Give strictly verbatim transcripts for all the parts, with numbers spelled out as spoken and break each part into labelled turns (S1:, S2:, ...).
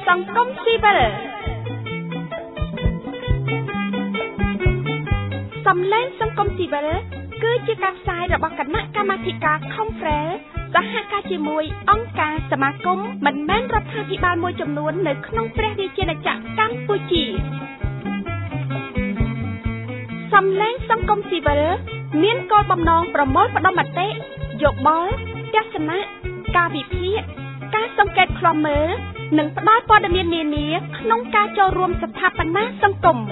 S1: សង្គមស៊ីវិលសំឡេងសង្គមស៊ីវិលគឺជាការផ្សាយរបស់គណៈកម្មាធិការ Conference សហការជាមួយអង្គការសមាគមមិនមែនរដ្ឋាភិបាលមួយចំនួននៅក្នុងព្រះរាជាណាចក្រកម្ពុជាសំឡេងសង្គមស៊ីវិលមានគោលបំណងប្រមូលផ្ដុំមតិយោបល់ទស្សនៈការវិភាគការសង្កេតឃ្លាំមើលនិងផ្ដល់ព័ត៌មាននានាក្នុងការចូលរួមស្ថាបនាសង្គម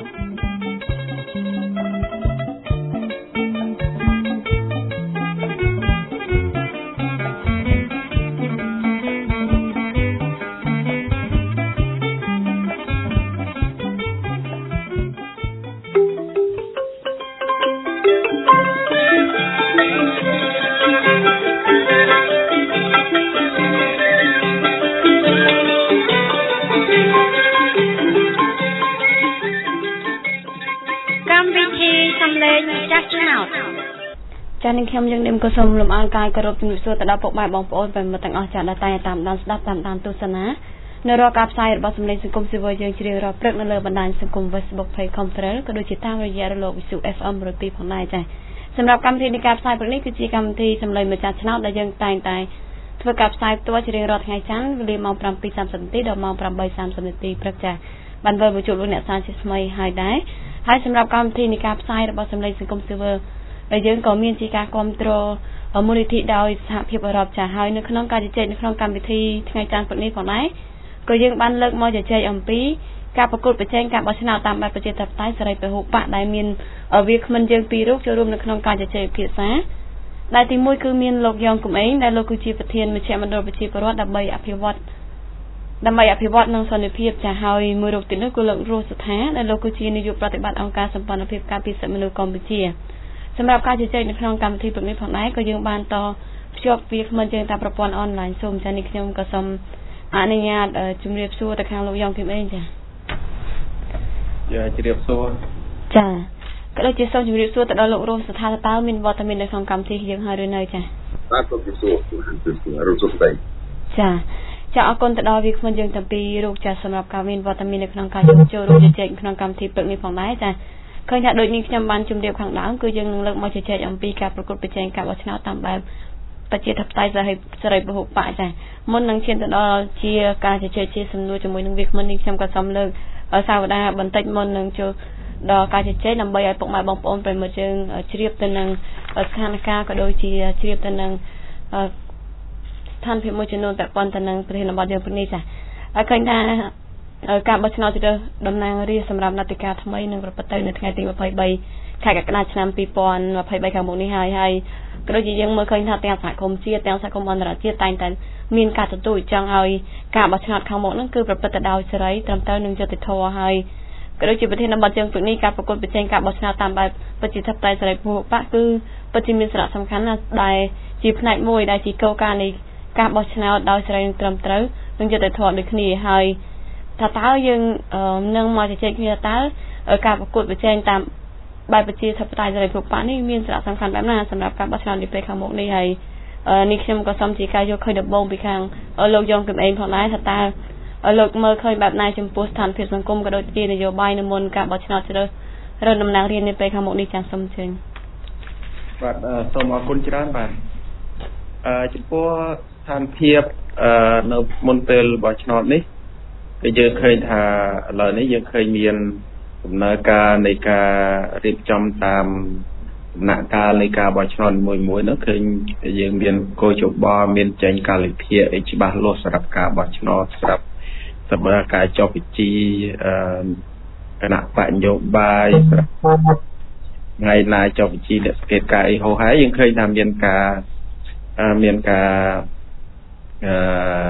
S1: ចា៎នឹងខ្ញុំយើងនឹងក៏សូមលំអរកាយគោរពជំរាបសួរទៅដល់ពុកម៉ែបងប្អូនប្រិយមិត្តទាំងអស់ចា៎ដែលតែតាមដានស្ដាប់តាមដានទស្សនានៅរាល់ការផ្សាយរបស់សម្លេងសង្គមស៊ីវិលយើងជ្រាបរាល់ព្រឹកនៅលើបណ្ដាញសង្គម Facebook Page Conference ក៏ដូចជាតាមរយៈរលកវិទ្យុ เอฟ เอ็ม មួយពីរផងដែរចា៎សម្រាប់កម្មវិធីនៃការផ្សាយព្រឹកនេះគឺជាកម្មវិធីសម្លេងម្ចាស់ឆ្នោតដែលយើងតែងតែធ្វើការផ្សាយផ្ទាល់ជារៀងរាល់ថ្ងៃច័ន្ទវេលាម៉ោង ប្រាំពីរសាមសិប នាទីដល់ម៉ោង ប្រាំបីសាមសិប នាទីព្រឹកចា៎បានវិលមកជួបលោកអ្នកសាជាថ្មីហើយដែរហើយសម្រាប់កម្មវិធីនៃការផ្សាយរបស់សម្លេងសង្គមស៊ីវិលដែលយើងក៏មានជាការគ្រប់គ្រងមូលនិធិដោយសហភាពអឺរ៉ុបចាស់ហើយនៅក្នុងការជជែកនៅក្នុងកម្មវិធីថ្ងៃច័ន្ទព្រឹកនេះផងដែរក៏យើងបានលើកមកជជែកអំពីការប្រកួតប្រជែងការបោះឆ្នោតតាមបែបប្រជាធិបតេយ្យសេរីពហុបកដែលមានវាគ្មិនយើងពីររូបចូលរួមនៅក្នុងការជជែកពិភាក្សាដែលទីមួយគឺមានលោកយ៉ងកំឯងដែលលោកគឺជាប្រធានមជ្ឈមណ្ឌលប្រជាពលរដ្ឋដើម្បីអភិវឌ្ឍដើម្បីអភិវឌ្ឍនិងសន្តិភាពចាស់ហើយមួយរូបទៀតនោះគឺលោករស់សុថាដែលលោកគឺជានាយកប្រតិបត្តិអង្គការសម្ព័ន្ធភាពការពារសិទ្ធិមនុស្សកម្ពុជាសម្រាប់ការជជែកនៅក្នុងកម្មវិធីព្រឹកនេះផងដែរក៏យើងបានតភ្ជាប់វាគ្មិនយើងតាមប្រព័ន្ធអនឡាញសូមចា៎នេះខ្ញុំក៏សូមអនុញ្ញាតជម្រាបសួរទៅខាងលោកយ៉ងគឹមអេងចា៎
S2: ចាជម្រាបសួរ
S1: ចាក៏ដូចជាសូមជម្រាបសួរទៅដល់លោករស់ស្ថានតើមានវត្តមាននៅក្នុងកម្មវិធីយើងហើយឬនៅចា៎
S2: បាទសូមជម្រាបសួររស់សុខដែរ
S1: ចាចាអរគុណទៅដល់វាគ្មិនយើងទាំងពីររូបចាសម្រាប់ការមានវត្តមាននៅក្នុងការចូលរួមជជែកក្នុងកម្មវិធីព្រឹកនេះផងដែរចាឃើញថាដូចនេះខ្ញុំបានជម្រាបខាងដើមគឺយើងនឹងលើកមកជជែកអំពីការប្រកួតប្រជែងការបោះឆ្នោតតាមបែបប្រជាធិបតេយ្យសេរីពហុបកចាមុននឹងឈានទៅដល់ជាការជជែកជាសំណួរជាមួយនឹងវាគ្មិននេះខ្ញុំក៏សូមលើកសាវតាបន្តិចមុននឹងចូលដល់ការជជែកដើម្បីឲ្យពុកម៉ែបងប្អូនប្រិយមិត្តយើងជ្រាបទៅនឹងស្ថានភាពក៏ដូចជាជ្រាបទៅនឹងស្ថានភាពមួយចំនួនពាក់ព័ន្ធទៅនឹងប្រធានបទយើងព្រឹកនេះចាហើយឃើញថាការបោះឆ្នោតជ្រើសតំណាងរាស្ត្រសម្រាប់នីតិកាលថ្មីនឹងប្រព្រឹត្តទៅនៅថ្ងៃទីยี่สิบสามខែកក្កដាឆ្នាំยี่สิบยี่สิบสามខាងមុខនេះហើយហើយក៏ដូចជាយើងមើលឃើញថាទាំងសហគមន៍ជាតិទាំងសហគមន៍អន្តរជាតិតែងតែមានការទទួលចង់ឲ្យការបោះឆ្នោតខាងមុខហ្នឹងគឺប្រព្រឹត្តទៅដោយសេរីត្រឹមត្រូវនឹងយុត្តិធម៌ហើយក៏ដូចជាប្រធានបទយើងព្រឹកនេះការប្រកួតប្រជែងការបោះឆ្នោតតាមបែបប្រជាធិបតេយ្យសេរីពហុបកគឺពិតជាមានសារៈសំខាន់ណាស់ដែលជាផ្នែកមួយដែលជាគោលការណ៍នៃការបោះឆ្នោតដោយសេរីត្រឹមត្រូវនឹងយុត្តិធម៌ដូចគ្នាហើយថាតើយើងនឹងមកជជែកគ្នាតើការប្រកួតប្រជែងតាមបែបប្រជាធិបតេយ្យសេរីពហុបកនេះមានសារៈសំខាន់បែបណាសម្រាប់ការបោះឆ្នោតនាពេលខាងមុខនេះហើយនេះខ្ញុំក៏សូមជាការយកឃើញដំបូងពីខាងលោកយ៉ងគឹមអេងផងដែរថាតើលោកមើលឃើញបែបណាចំពោះស្ថានភាពសង្គមក៏ដូចជានយោបាយនៅមុនការបោះឆ្នោតជ្រើសរើសតំណាងរាស្ត្រនាពេលខាងមុខនេះចា៎សូមអញ្ជើញ
S2: បាទសូមអរគុណច្រើនបាទអឺចំពោះស្ថានភាពនៅមុនពេលបោះឆ្នោតនេះគឺយើងឃើញថាឥឡូវនេះយើងឃើញមានដំណើរការនៃការរៀបចំតាមដំណាក់កាលនៃការបោះឆ្នោតមួយមួយនោះឃើញយើងមានគោលយោបល់មានចេញកាលវិភាគឲ្យច្បាស់លាស់សម្រាប់ការបោះឆ្នោតសម្រាប់សម្រាប់ការចុះបញ្ជីអឺគណៈបកនយោបាយសម្រាប់ថ្ងៃណាចុះបញ្ជីអ្នកសង្កេតការអីហោហើយយើងឃើញថាមានការមានការអឺ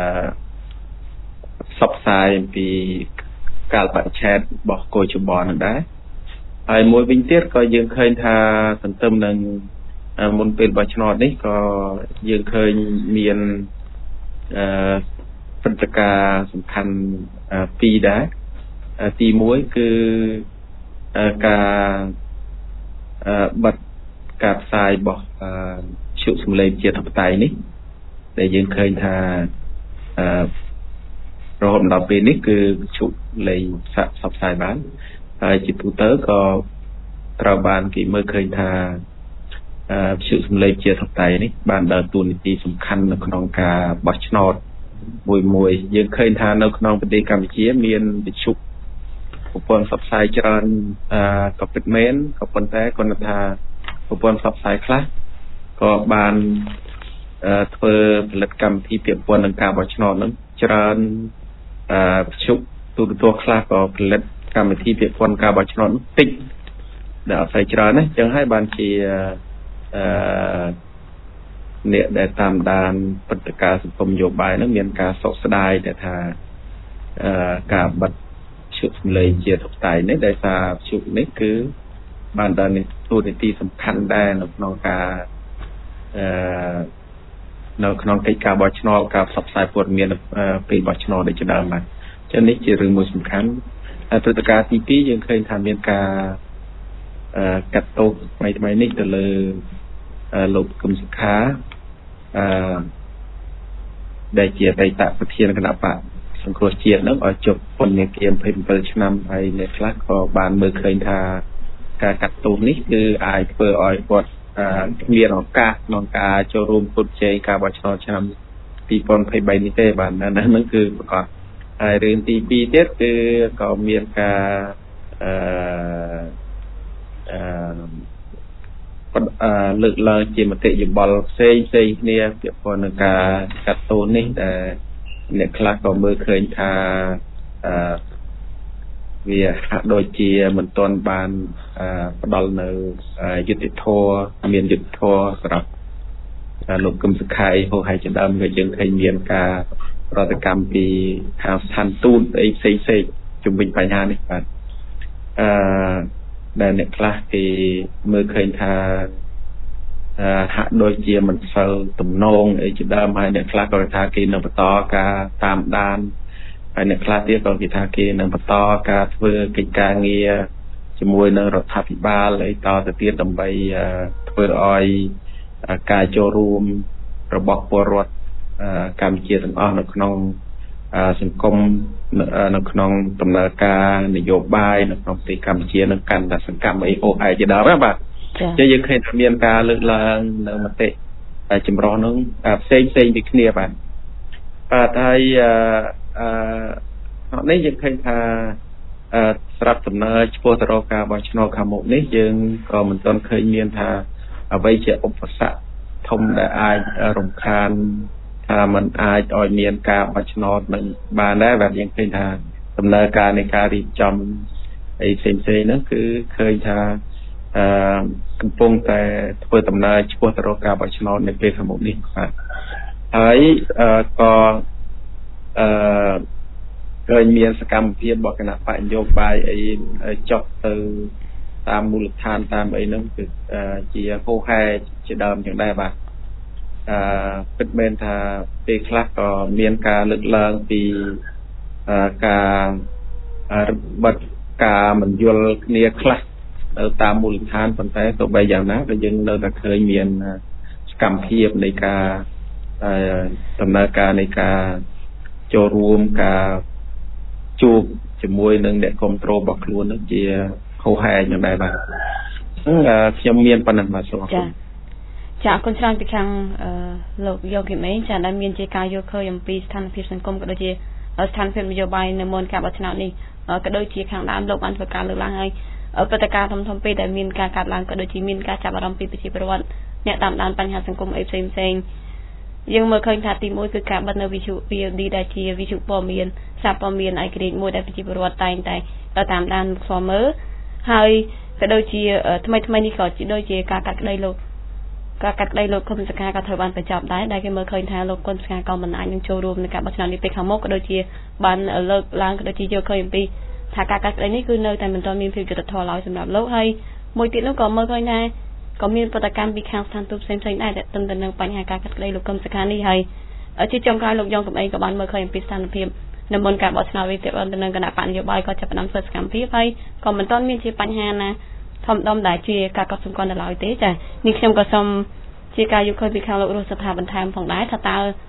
S2: ផ្សព្វផ្សាយអំពីការបដិឆេទរបស់គោលយោបល់នោះដែរហើយមួយវិញទៀតក៏យើងឃើញថាទន្ទឹមនឹងមុនពេលបោះឆ្នោតនេះក៏យើងឃើញមានអឺព្រឹត្តិការណ៍សំខាន់ពីរដែរទីមួយគឺការបិទការផ្សាយរបស់ជុសម្លេងជាធិបតេយ្យនេះដែលយើងឃើញថារហូតដល់ពេលនេះគឺជុលេងសាក់សបផ្សាយបានហើយជាទូទៅក៏ត្រូវបានគេមើលឃើញថាអឺវិទ្យុសំឡេងជាថៃនេះបានដើរតួនាទីសំខាន់នៅក្នុងការបោះឆ្នោតមួយមួយយើងឃើញថានៅក្នុងប្រទេសកម្ពុជាមានវិទ្យុប្រព័ន្ធផ្សព្វផ្សាយច្រើនអឺក៏ពិតមែនក៏ប៉ុន្តែគាត់ថាប្រព័ន្ធផ្សព្វផ្សាយខ្លះក៏បានអឺធ្វើផលិតកម្មវិធីពាក់ព័ន្ធនឹងការបោះឆ្នោតហ្នឹងច្រើនអឺវិទ្យុទូរទស្សន៍ខ្លះក៏ផលិតកម្មវិធីពាក់ព័ន្ធការបោះឆ្នោតតិចដែលអត់ស្អីច្រើនណាអញ្ចឹងហើយបានជាអឺអ្នកដែលតាមដានព្រឹត្តិការណ៍សង្គមនយោបាយហ្នឹងមានការសោកស្ដាយដែលថាអឺការបិទជុំលេងជាថៃនេះដោយសារជុំនេះគឺបានដើរនេះទូនាទីសំខាន់ដែរនៅក្នុងការអឺនៅក្នុងកិច្ចការបោះឆ្នោតការផ្សព្វផ្សាយព័ត៌មានពេលបោះឆ្នោតដូចជាដើមបាទអញ្ចឹងនេះជារឿងមួយសំខាន់ហើយព្រឹត្តិការណ៍ទីពីរយើងឃើញថាមានការអឺកាត់ទោសថ្មីថ្មីនេះទៅលើលោកកឹមសុខាអឺដែលជាអតីតប្រធានគណៈបកសង្គ្រោះជាតិនឹងឲ្យជប់ពន្ធនាគារยี่สิบเจ็ดឆ្នាំហើយអ្នកខ្លះក៏បានមើលឃើញថាការកាត់ទោសនេះគឺអាចធ្វើឲ្យគាត់មានឱកាសក្នុងការចូលរួមពុតជ័យការបោះឆ្នោតឆ្នាំยี่สิบยี่สิบสามនេះទេបាទហ្នឹងគឺប្រកាសហើយរឿងទីពីរទៀតគឺក៏មានការអឺអឺលើកឡើងជាមតិយោបល់ផ្សេងផ្សេងគ្នាពាក់ព័ន្ធនឹងការកាត់ទោសនេះដែលអ្នកខ្លះក៏មើលឃើញថាអឺវាហាក់ដូចជាមិនទាន់បានផ្ដល់នៅយុត្តិធម៌មានយុត្តិធម៌សម្រាប់លោកកឹមសុខាហូហែជាដើមក៏យើងឃើញមានការប្រតិកម្មពីខាងស្ថានទូតអីផ្សេងផ្សេងជំវិញបញ្ហានេះបាទអឺដែលអ្នកខ្លះគេមើលឃើញថាហាក់ដូចជាមិនសូវទំនងអីជាដើមហើយអ្នកខ្លះក៏ថាគេនឹងបន្តការតាមដានហើយអ្នកខ្លះទៀតក៏គេថាគេនឹងបន្តការធ្វើកិច្ចការងារជាមួយនឹងរដ្ឋាភិបាលអីតទៅទៀតដើម្បីធ្វើឲ្យការចូលរួមរបស់ពលរដ្ឋកម្ពុជាទាំងអស់នៅក្នុងសង្គមនៅក្នុងដំណើរការនយោបាយនៅក្នុងប្រទេសកម្ពុជានឹងកាន់តែសកម្មអីអូហែជាដើមបាទចឹងយើងឃើញថាមានការលើកឡើងនៅមតិចម្រុះនឹងផ្សេងផ្សេងពីគ្នាបាទបាទហើយអឺនេះយើងឃើញថាស្រាប់ដំណើរឆ្ពោះទៅរកការបោះឆ្នោតខាងមុខនេះយើងក៏មិនទាន់ឃើញមានថាអ្វីជាឧបសគ្គធំដែលអាចរំខានថាมันអាចឲ្យមានការបោះឆ្នោតនឹងបានដែរបាទយើងឃើញថាដំណើរការនៃការរៀបចំអីផ្សេងផ្សេងហ្នឹងគឺឃើញថាអឺកំពុងតែធ្វើដំណើរឆ្ពោះទៅរកការបោះឆ្នោតនៅពេលខាងមុខនេះបាទហើយក៏អឺឃើញមានសកម្មភាពរបស់គណៈបកនយោបាយអីចុះទៅតាមមូលដ្ឋានតាមអីហ្នឹងគឺជាហូហែជាដើមចឹងដែរបាទអឺពិតមែនថាពេលខ្លះក៏មានការលើកឡើងពីការរបិទការមិនយល់គ្នាខ្លះនៅតាមមូលដ្ឋានប៉ុន្តែទោះបីយ៉ាងណាក៏យើងនៅតែឃើញមានសកម្មភាពនៃការដំណើរការនៃការចូលរួមការជួបជាមួយនឹងអ្នកគ្រប់គ្រងរបស់ខ្លួននឹងជាហូហែយ៉ាងដែរបាទខ្ញុំមានប៉ុណ្ណឹងបាទសូមអរគុណ
S1: ចាអរគុណច្រើនពីខាងលោកយកគីមេចាដែលមានជាការយល់ឃើញអំពីស្ថានភាពសង្គមក៏ដូចជាស្ថានភាពនយោបាយនៅមុនការបោះឆ្នោតនេះក៏ដូចជាខាងដើមលោកបានធ្វើការលើកឡើងហើយព្រឹត្តិការណ៍ធំធំពេកដែលមានការកាត់ឡើងក៏ដូចជាមានការចាប់អារម្មណ៍ពីប្រជាពលរដ្ឋអ្នកតាមដានបញ្ហាសង្គមអីផ្សេងផ្សេងយើងមើលឃើញថាទីមួយគឺការបិទនៅវិទ្យុ វី អេល ឌី ដែលជាវិទ្យុព័ត៌មានសារព័ត៌មានឯករាជ្យមួយដែលប្រជាពលរដ្ឋតែងតែតាមដានផ្ទាល់មើលហើយក៏ដូចជាថ្មីថ្មីនេះក៏ជាដូចជាការកាត់ក្តីលោកការកាត់ក្តីលោកគុណសកាក៏ត្រូវបានបញ្ចប់ដែរដែលគេមើលឃើញថាលោកគុណសកាក៏មិនអាចនឹងចូលរួមในការបោះឆ្នោតនេះពេលខាងមុខក៏ដូចជាបានលើកឡើងក៏ដូចជាយកឃើញអំពីថាការកាត់ក្តីនេះគឺនៅតែមិនទាន់មានភាពយុត្តិធម៌ឡើយសម្រាប់លោកហើយមួយទៀតនោះក៏មើលឃើញដែរក៏មានប្រតិកម្មពីខាងស្ថានទូតផ្សេងៗដែរដែលទៅនឹងបញ្ហាការកាត់ក្តីលោកគុណសកានេះហើយជាចុងក្រោយលោកយ៉ងកំឯងក៏បានមើលឃើញអំពីស្ថានភាពនៅមុនការបោះឆ្នោតវិទ្យាទៅនឹងគណៈបកនយោបាយក៏ចាប់ផ្ដើមធ្វើសកម្មភាពហើយក៏មិនទាន់មានជាបញ្ហាណាធំដុំដែលជាការកត់សម្គាល់នៅឡើយទេចានេះខ្ញុំក៏សូមជាការយកឃើញពីខាងលោករស់ស្ថាបន្ថែមផងដែរថាតើ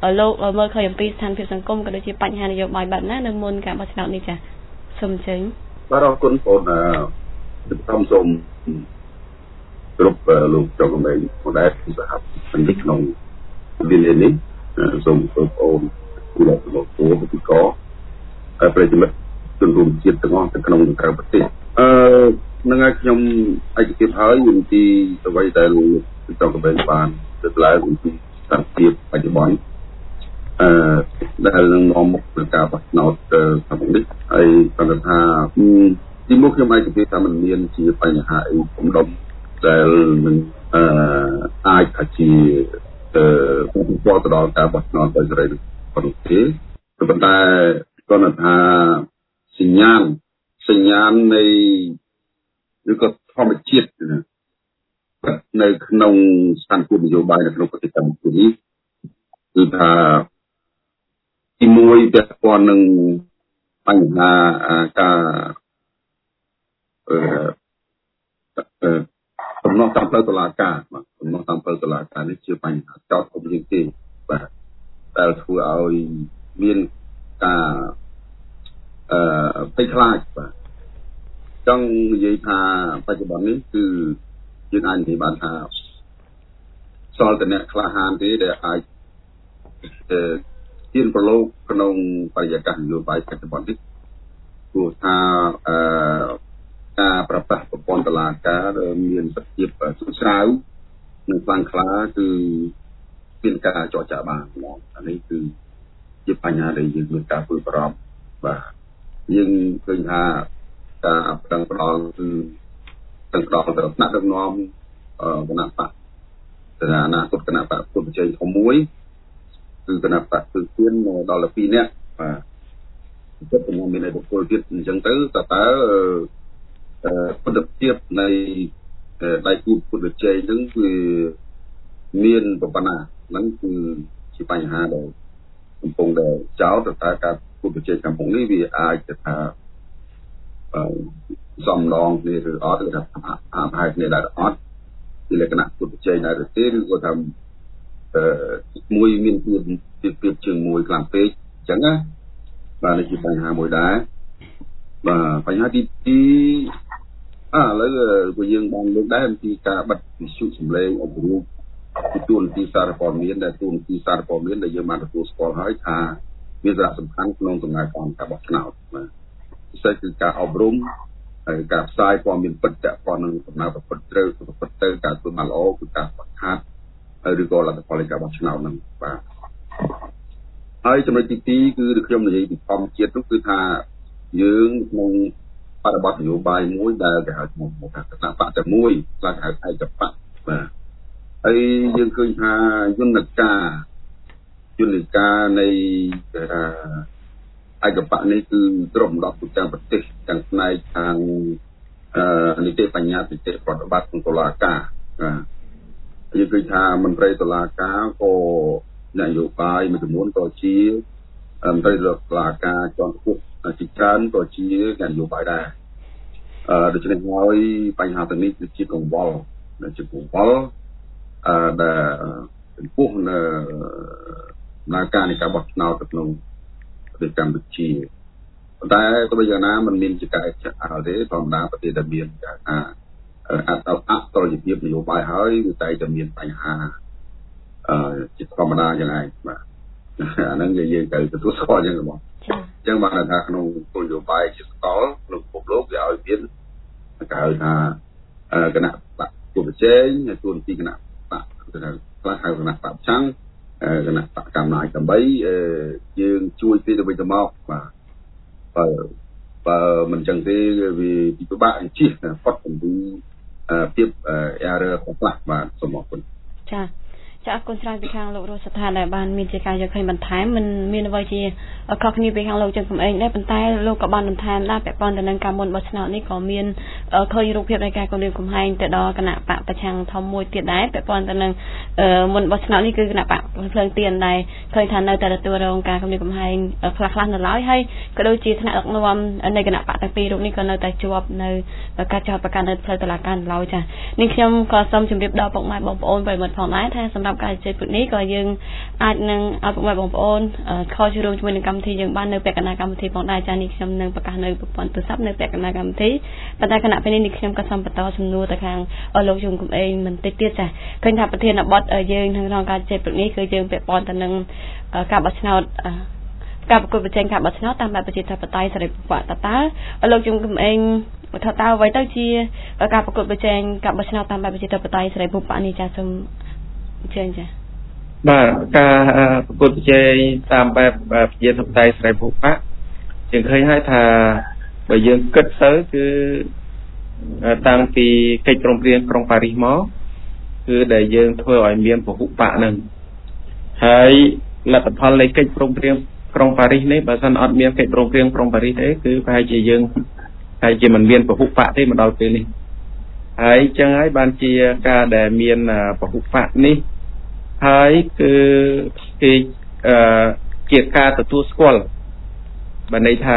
S1: លោកមើលឃើញអំពីស្ថានភាពសង្គមក៏ដូចជាបញ្ហានយោបាយបែបណានៅមុនការបោះឆ្នោតនេះចាសូមចេញ
S3: បាទអរគុណបងខ្ញុំសូមគ្រប់លោកចុងកំែងមកដែរសហព័ន្ធក្នុងវិលានេះសូមបងប្អូនពលរដ្ឋលោកពូពិកោហើយប្រិយមិត្តជនរួមជាតិទាំងអស់នៅក្នុងក្រៅប្រទេសអឺនឹងឲ្យខ្ញុំឯកភាពហើយវិធីអ្វីដែលលោកចុងកំែងបានលើកឡើងពីស្ថានភាពបច្ចុប្បន្នអឺដែលនឹងនាំមកដល់ការបោះឆ្នោតខាងមុខនេះហើយគាត់ថាទីមុខខ្ញុំឯកភាពថាมันមានជាបញ្ហាអីធំដុំដែលនឹងអឺអាចថាជាអឺពលរដ្ឋទៅដល់ការបោះឆ្នោតដោយសេរីប៉ុន្តែប៉ុន្តែគាត់ថាសញ្ញាណសញ្ញាណនៃឬក៏ធម្មជាតិនៅក្នុងស្ថានភាពនយោបាយនៅក្នុងប្រទេសកម្ពុជានេះគឺថាទីមួយពាក់ព័ន្ធនឹងបញ្ហាការអឺសំណុំតាមផ្លូវតុលាការបាទសំណុំតាមផ្លូវតុលាការនេះជាបញ្ហាចោទធំជាងគេបាទដែលធ្វើឲ្យមានការអឺភ័យខ្លាចបាទចង់និយាយថាបច្ចុប្បន្ននេះគឺយើងអាចនិយាយបានថាសល់តែអ្នកក្លាហានទេដែលអាចអឺទៀនប្រឡូកក្នុងបរិយាកាសនយោបាយបច្ចុប្បន្ននេះព្រោះថាអឺការប្រកាសប្រព័ន្ធតុលាការមានប្រតិបត្តិស្រាវនិងខ្លាំងក្លាគឺមានការចរចាបានហ្មងអានេះគឺជាបញ្ហាដែលយើងមានការព្រួយបារម្ភបាទយើងឃើញថាការប្រឹងផ្ដាល់គឺប្រឹងផ្ដាល់ទៅថ្នាក់ដឹកនាំគណៈបកទៅអនាគតគណៈបកពុទ្ធជ័យធំមួយគឺគណៈបកគឺទៀនដល់ទៅពីរនាក់បាទចិត្តខ្ញុំមានឯកពលទៀតអញ្ចឹងទៅតើតើអឺបទភាពនៃដៃគូពុទ្ធជ័យហ្នឹងគឺមានប្រព័ន្ធណាហ្នឹងគឺជាបញ្ហាដែលកំពុងតែចោទតើការពុទ្ធជ័យកំពុងនេះវាអាចទៅថាអឺសំឡងគ្នាឬអត់ឬថាអាប្រហែលគ្នាដែរអត់ពីលក្ខណៈពុទ្ធជ័យដែរទេឬក៏ថាអឺមួយមានពីពីជើងមួយខ្លាំងពេកអញ្ចឹងណាបាទនេះជាបញ្ហាមួយដែរបាទបញ្ហាទីពីរឥឡូវពួកយើងបានលើកដែរអំពីការបិទវិទ្យុសម្លេងអប់រំពីទូនទីសារព័ត៌មានដែលទូនទីសារព័ត៌មានដែលយើងបានទទួលស្គាល់ហើយថាមានសារៈសំខាន់ក្នុងដំណើរការការបោះឆ្នោតបាទពិសេសគឺការអប់រំហើយការផ្សាយព័ត៌មានពិតពាក់ព័ន្ធនឹងដំណើរប្រព្រឹត្តត្រូវប្រព្រឹត្តទៅការធ្វើបានល្អគឺការបង្ហាត់ហើយឬក៏លទ្ធផលនៃការបោះឆ្នោតហ្នឹងបាទហើយចំណុចទីពីរគឺខ្ញុំនិយាយពីធម្មជាតិនោះគឺថាយើងក្នុងបរិបទនយោបាយមួយដែលគេហៅថាគណៈបកតែមួយខ្លះហៅឯកបកបាទហើយយើងឃើញថាយន្តការយន្តការនៃគេថាឯកបកនេះគឺទ្រពដប់ទូទាំងប្រទេសទាំងផ្នែកខាងអឺនីតិបញ្ញត្តិនីតិប្រតិបត្តិក្នុងតុលាការបាទយើងឃើញថាមន្ត្រីតុលាការក៏នយោបាយមួយចំនួនក៏ជាមន្ត្រីតុលាការជាន់ខ្ពស់ជាច្រើនក៏ជានយោបាយដែរអឺដូច្នេះហើយបញ្ហាទាំងនេះគឺជាកង្វល់ជាកង្វល់អឺដែលចំពោះនៅដំណើរការនៃការបោះឆ្នោតនៅក្នុងប្រទេសកម្ពុជាប៉ុន្តែទោះបីយ៉ាងណាมันមានជាការចាក់អល់ទេធម្មតាប្រទេសដែលមានការថាអត់អត់តលភាពនយោបាយហើយវាតែតែមានបញ្ហាអឺជាធម្មតាយ៉ាងឯងបាទអាហ្នឹងនិយាយទៅទទួលស្គាល់យ៉ាងហ្នឹងបងអញ្ចឹងបានថាក្នុងគោលនយោបាយជាសកលក្នុងពិភពលោកវាឲ្យមានគេហៅថាគណៈបកពុទ្ធជ័យហើយទួនាទីគណៈបកខ្លះហៅគណៈបកប្រឆាំងគណៈបកកម្មាធិការយើងជួយពីទៅវិញទៅមកបាទបើបើមិនចឹងទេវាពិបាកជិះផុតអំពីភាពអឺរ៉ឺខ្លះបាទសូមអរគុណ
S1: ចា៎ចាអរគុណច្រើនពីខាងលោករស់ស្ថានដែលបានមានជាការយកឃើញបន្ថែមមិនមានអ្វីជាខុសគ្នាពីខាងលោកចឹងកំឯងដែរប៉ុន្តែលោកក៏បានបន្ថែមដែរពាក់ព័ន្ធទៅនឹងការមុនបោះឆ្នោតនេះក៏មានឃើញរូបភាពនៃការគម្រាមកំហែងទៅដល់គណៈបកប្រឆាំងធំមួយទៀតដែរពាក់ព័ន្ធទៅនឹងមុនបោះឆ្នោតនេះគឺគណៈបកភ្លើងទៀនដែរឃើញថានៅតែទទួលរងការគម្រាមកំហែងខ្លះខ្លះនៅឡើយហើយក៏ដូចជាថ្នាក់ដឹកនាំនៃគណៈបកទាំងពីររូបនេះក៏នៅតែជាប់នៅការចោទប្រកាន់នៅផ្លូវតុលាការនៅឡើយចា៎នេះខ្ញុំក៏សូមជម្រាបដល់ពុកម៉ែបងប្អូនប្រិយមិត្តផងដែរថាសម្រាប់รับการเจอปุ่นนี้ก็ยังอาจนึงเอาไปบอกโอนข้อชูรวมจำนวนกรรมที่ยังบ้านในแปลกนากรรมที่ของได้จานิคำนึงประกาศในบุปผลตัวซับในแปลกนากรรมที่ปัจจัยขณะเป็นนิคำกระทำปตอสำนวนแต่ทางเอาลงจุ่มกับเองมันติดติดจ้ะเคยทำประเทศนับบอสยังทางรองการเจอปุ่นนี้เคยยังแปลกปอนแต่นึงการบัชนาการประกวดประเจนการบัชนาตามแบบประเทศปไตยสำหรับผู้ว่าตาตาเอาลงจุ่มกับเองถ้าตาไว้ตั้งชีการประกวดประเจนการบัชนาตามแบบประเทศปไตยสำหรับผู้ว่านี่จะสมเชิญจ้ะ
S2: บ่าการประกวดประเจนตามแบบประเทศปไตยสำหรับผู้ว่าจึงเคยให้ทาไปยังกึศเสือคือตั้งปีเกิดโรงเรียนกรุงปารีสมอคือได้ยังเพื่อไอ้เมียนผู้ว่าหนึ่งให้หลักฐานเลยเกิดโรงเรียนกรุงปารีสนี้บางส่วนอัดเมียนเกิดโรงเรียนกรุงปารีสนี้คือไปจะยังไปจะมันเมียนผู้ว่าที่มันเอาไปนี่ให้จังให้บางทีการได้เมียนผู้ว่านี้ให้คือคือเกียรติการตัวสกอลบันไดทา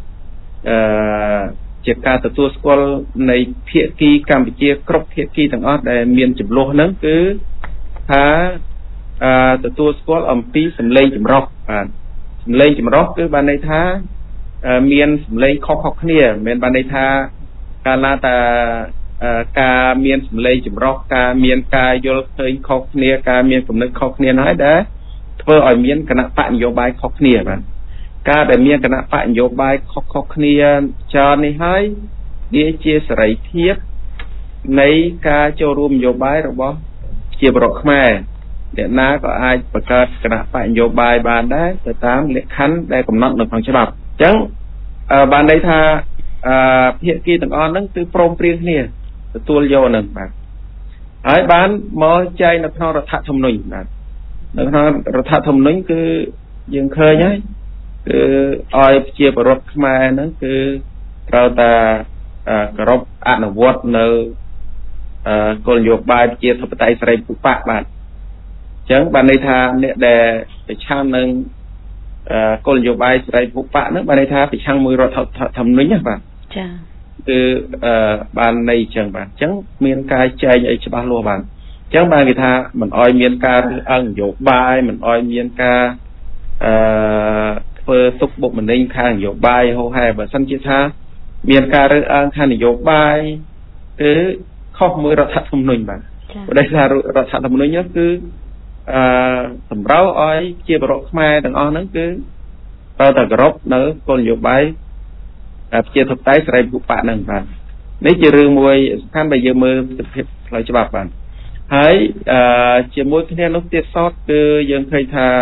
S2: เกียรติการตัวสกอลในเพียกีกัมพูชีครบเพียกีต่างๆได้เมียนจุดโลนั้นคือหาตัวสกอลอัมพีสำเร็จจุดรอกสำเร็จจุดรอกคือบันไดทาเมียนสำเร็จข้อข้อเนี่ยเมียนบันไดทาการลาตาการเมียนสำเร็จจุดรอกการเมียนการโยนเคยข้อเนี่ยการเมียนสำเร็จข้อเนี่ยน้อยได้เพื่อเอาเมียนคณะปะนโยบายข้อเนี่ยมันการได้เมียนคณะปะนโยบายข้อข้อเนี่ยจอนี่ให้เดียเจสไรเทียบในการโจรวมนโยบายหรือบ่เกี่ยวกับแม่เดี๋ยวน้าก็อาจประกาศคณะปะนโยบายบานได้แต่ตามเลขคันได้กำหนดหนึ่งของฉบับจังบานได้ทาเพียกีต่างๆนั่นคือโปร่งเปรี้ยงเนี่ยตัวโยนหนึ่งแบบไอ้บ้านมอใจนักท่องรัฐธรรมนุนแบบนักท่องรัฐธรรมนุนคือยังเคยไงคือออยเชียบรถมานั่นคือเราแต่กรบอนุวัตในกลโยบายเชียทัพไตสไรปุปะบาดจังบ้านในทางเนี่ยแต่ไปช่างหนึ่งกลโยบายสไรปุปะนั่นบ้านในทางไปช่างมือรัฐธรรมนุนเนี่ยบาดคือบานในจังบานจังเมียนกายใจไอ้ฉบับโลบานจังบานกิธามันอ้อยเมียนกาอังโยบายมันอ้อยเมียนกาเพื่อสุกบุกมันเองข้างโยบายโฮไฮแบบสันจิธาเมียนกาเรื่องอังข้างโยบายคือข้อมือรัฐธรรมนูญบานได้ทารัฐธรรมนูญนี่คือสำเราอ้อยเจียบรกมาต่างอ้อนั่นคือเราแต่กรบเนื้อกลโยบายเจียทับไตสไรบุปผาหนึ่งพันนี่จะเรื่องมวยขั้นไปเยอะมือเราจะบอกกันให้เจียมวยคะแนนนกเตี้ยซอดคือยังเคยทา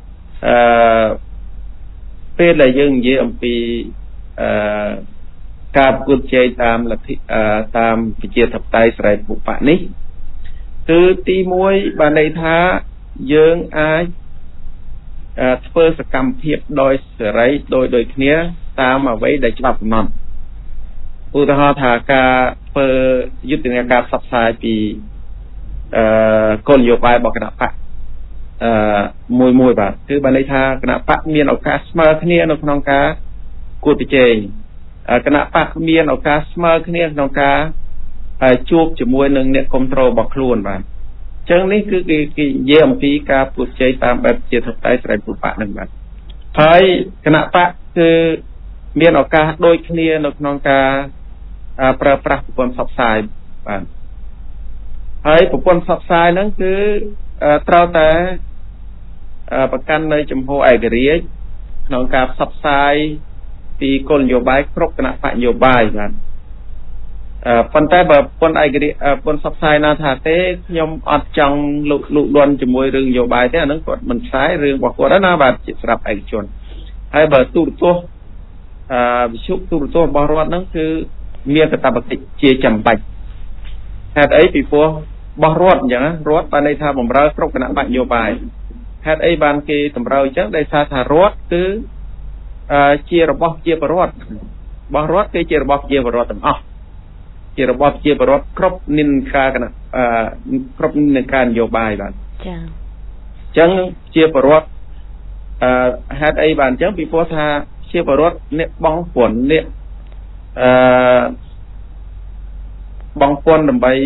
S2: เป็นอะไรยังเยี่ยมปีการกุญแจตามหลักตามเจียทับไตสไรบุปผานี้คือตีมวยบานในท้ายังอายเพื่อสกรรมเพียบโดยสไรโดยโดยเนี้ยตามมาไว้ได้ฉบับนอนอุตหะถากาเปิดยุติการสับสายปีกลโยบายบอกกระปะมวยมวยแบบคือบรรยากระปะเมียนอากาศมาเนี้ยนกนองกากูติเจงกระปะเมียนอากาศมาเนี้ยนองกาจูบจมวยหนึ่งเนี่ยคอมโทรบอกครูนแบบจังนี้คือกี่เยี่ยมปีกาปุจเจตามแบบเจตไตสไรปุปะหนึ่งแบบไทยคณะปะคือเมียนออกาโดยเคลียร์นกนองกาประปรับผลสับสายบ้านไอ้ผลสับสายนั้นคือเท่าแต่ประกันในจำพวกไอเกรียนองกาสับสายตีกลโยบายครบคณะปะโยบายบ้านปันแต่แบบผลไอเกรียผลสับสายนาธาเต้ยมอัดจังลุลุลวนจมวยเรื่องโยบายแต่นั้นกดมันสายเรื่องบอกว่าน่าบาดจิตสลับไอชนไอ้แบบตู้ตัววิชุตุรุโตบารวัดนั่นคือเมียกตาบติเจียจำไปแฮดไอปีฟัวบารวัดอย่างนั้นรถปานในทางผมเราครบคณะบัญโยบายแฮดไอบานเกย์ผมเราจังได้ซาธารถคือเจียระบบเจียบารวัดบารวัดคือเจียระบบเจียบารวัดต่างอ๋อเจียระบบเจียบารวัดครบนินคากันครบนินการโยบายบ้านจังเจียบารวัดแฮดไอบานจังปีฟัวทาเชื่อประวัติเนี่ยบางผลเนี่ยบางคนนำไป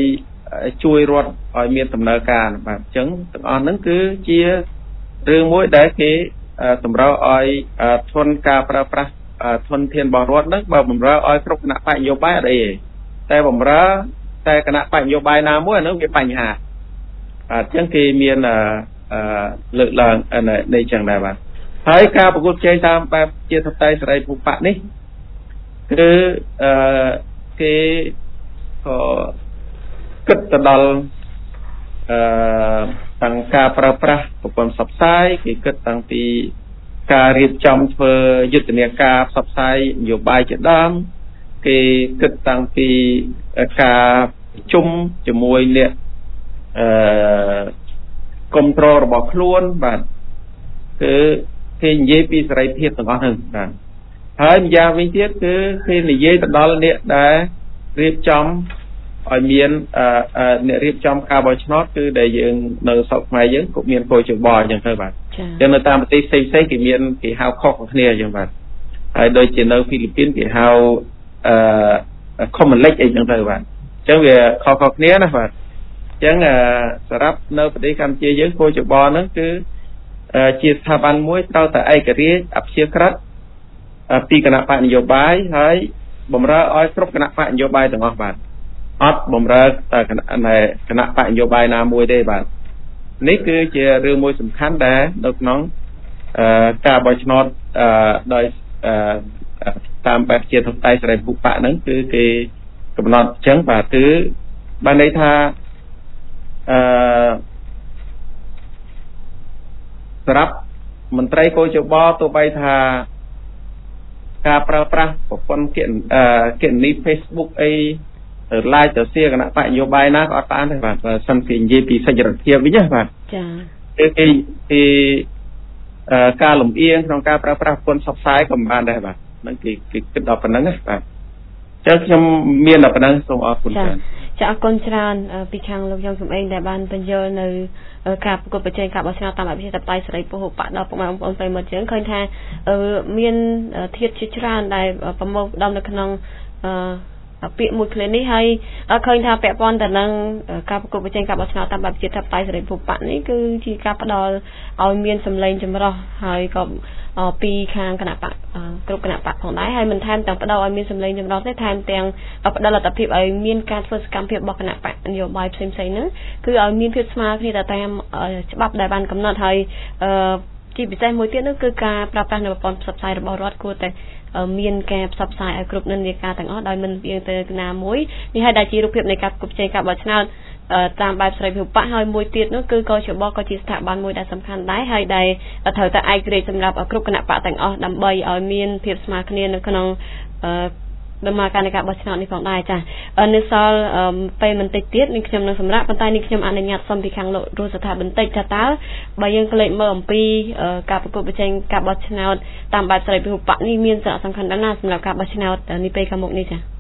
S2: ជួយរត់ឲ្យមានដំណើរការបាទអញ្ចឹងទាំងអស់ហ្នឹងគឺជារឿងមួយដែលគេតម្រូវឲ្យធនការប្រើប្រាស់ធនធានរបស់រដ្ឋហ្នឹងបើបំរើឲ្យគ្រប់គណៈបកនយោបាយអត់អីទេតែបំរើតែគណៈបកនយោបាយណាមួយអាហ្នឹងវាបញ្ហាអញ្ចឹងគេមានលើកឡើងនេះចឹងដែរបាទហើយការប្រកួតប្រជែងតាមបែបជាធិបតេយ្យសេរីភូមិបកនេះគឺអឺគេក៏គិតទៅដល់អឺតាំងការប្រើប្រាស់ប្រព័ន្ធផ្សព្វផ្សាយគេគិតតាំងពីការរៀបចំធ្វើយុទ្ធនាការផ្សព្វផ្សាយនយោបាយជាដើមគេគិតតាំងពីការប្រជុំជាមួយអ្នកអឺគ្រប់គ្រងរបស់ខ្លួនបាទគឺគេនិយាយពីសេរីភាពទាំងអស់ហ្នឹងបាទហើយម្យ៉ាងវិញទៀតគឺគេនិយាយទៅដល់អ្នកដែលរៀបចំឲ្យមានអ្នករៀបចំការបោះឆ្នោតគឺដែលយើងនៅស្រុកខ្មែរយើងក៏មានគោលចំបល់អញ្ចឹងទៅបាទចឹងនៅតាមប្រទេសផ្សេងផ្សេងគេមានគេហៅខុសគ្នាអញ្ចឹងបាទហើយដូចជានៅហ្វីលីពីនគេហៅអឺ common lake អីចឹងទៅបាទអញ្ចឹងវាខុសៗគ្នាណាបាទអញ្ចឹងសម្រាប់នៅប្រទេសកម្ពុជាយើងគោលចំបល់ហ្នឹងគឺជាស្ថាប័នមួយត្រូវតែឯករាជ្យអព្យាក្រឹតពីគណៈបកនយោបាយហើយបំរើឲ្យគ្រប់គណៈបកនយោបាយទាំងអស់បាទអត់បំរើតែគណៈគណៈបកនយោបាយណាមួយទេបាទនេះគឺជារឿងមួយសំខាន់ដែលនៅក្នុងការបោះឆ្នោតដោយតាមបែបជាធិបតេយ្យសេរីភូមិបកហ្នឹងគឺគេកំណត់អញ្ចឹងបាទគឺបានន័យថាអឺសម្រាប់មន្ត្រីគោលជបទោះបីថាការប្រើប្រាស់ប្រព័ន្ធគណគណនី Facebook អីទៅ live ទៅសៀគណៈបកនយោបាយណាក៏អត់បានដែរបាទបើសិនគេនិយាយពីសេចក្ដីភាពវិញណាបាទចា៎គឺគេពីការលំអៀងក្នុងការប្រើប្រាស់ប្រព័ន្ធផ្សព្វផ្សាយក៏មិនបានដែរបាទហ្នឹងគេគេគិតដល់ប៉ុណ្្នឹងណាបាទចឹងខ្ញុំមានតែប៉ុណ្្នឹងសូមអរគុណច្រើនចាអរគុណច្រើនពីខាងលោកយ៉ងសំអេងដែលបានបញ្យល់នៅការប្រកួតប្រជែងការបោះឆ្នោតតាមបែបជាធិបតេយ្យសេរីពហុបកដល់ពុកម៉ែបងប្អូនប្រិយមិត្តយើងឃើញថាមានធាតុជាច្រើនដែលប្រមូលផ្ដុំនៅក្នុងពាក្យមួយឃ្លានេះហើយឃើញថាពាក់ព័ន្ធទៅនឹងការប្រកួតប្រជែងការបោះឆ្នោតតាមបែបជាធិបតេយ្យសេរីភូមិបកនេះគឺជាការផ្ដល់ឲ្យមានសម្លេងចម្រុះហើយក៏ពីខាងគណៈបកគ្រប់គណៈបកផងដែរហើយមិនថែមទាំងផ្ដល់ឲ្យមានសម្លេងចម្រុះទេថែមទាំងផ្ដល់លទ្ធភាពឲ្យមានការធ្វើសកម្មភាពរបស់គណៈបកនយោបាយផ្សេងៗហ្នឹងគឺឲ្យមានភាពស្មើគ្នាទៅតាមច្បាប់ដែលបានកំណត់ហើយជាពិសេសមួយទៀតនោះគឺការប្រើប្រាស់នៅប្រព័ន្ធផ្សព្វផ្សាយរបស់រដ្ឋគួរតែមានការផ្សព្វផ្សាយឲ្យគ្រប់និន្នាការទាំងអស់ដោយមិនពីទៅណាមួយនេះហើយដែលជារូបភាពនៃការប្រកួតប្រជែងការបោះឆ្នោតតាមបែបសេរីភូមិបកហើយមួយទៀតនោះគឺកជបក៏ជាស្ថាប័នមួយដែលសំខាន់ដែរហើយដែលត្រូវតែឯករាជ្យសម្រាប់គ្រប់គណៈបកទាំងអស់ដើម្បីឲ្យមានភាពស្មើគ្នានៅក្នុងដំណើរការនៃការបោះឆ្នោតនេះផងដែរចា៎នៅសល់ពេលបន្តិចទៀតនេះខ្ញុំនឹងសម្រាប់ប៉ុន្តែនេះខ្ញុំអនុញ្ញាតសុំពីខាងលោករស់ស្ថាបន្តិចថាតើបើយើងក្លែកមើលអំពីការប្រកួតប្រជែងការបោះឆ្នោតតាមបែបសេរីភូមិបកនេះមានសារៈសំខាន់ណាស់សម្រាប់ការបោះឆ្នោតនេះពេលខាងមុខនេះចា៎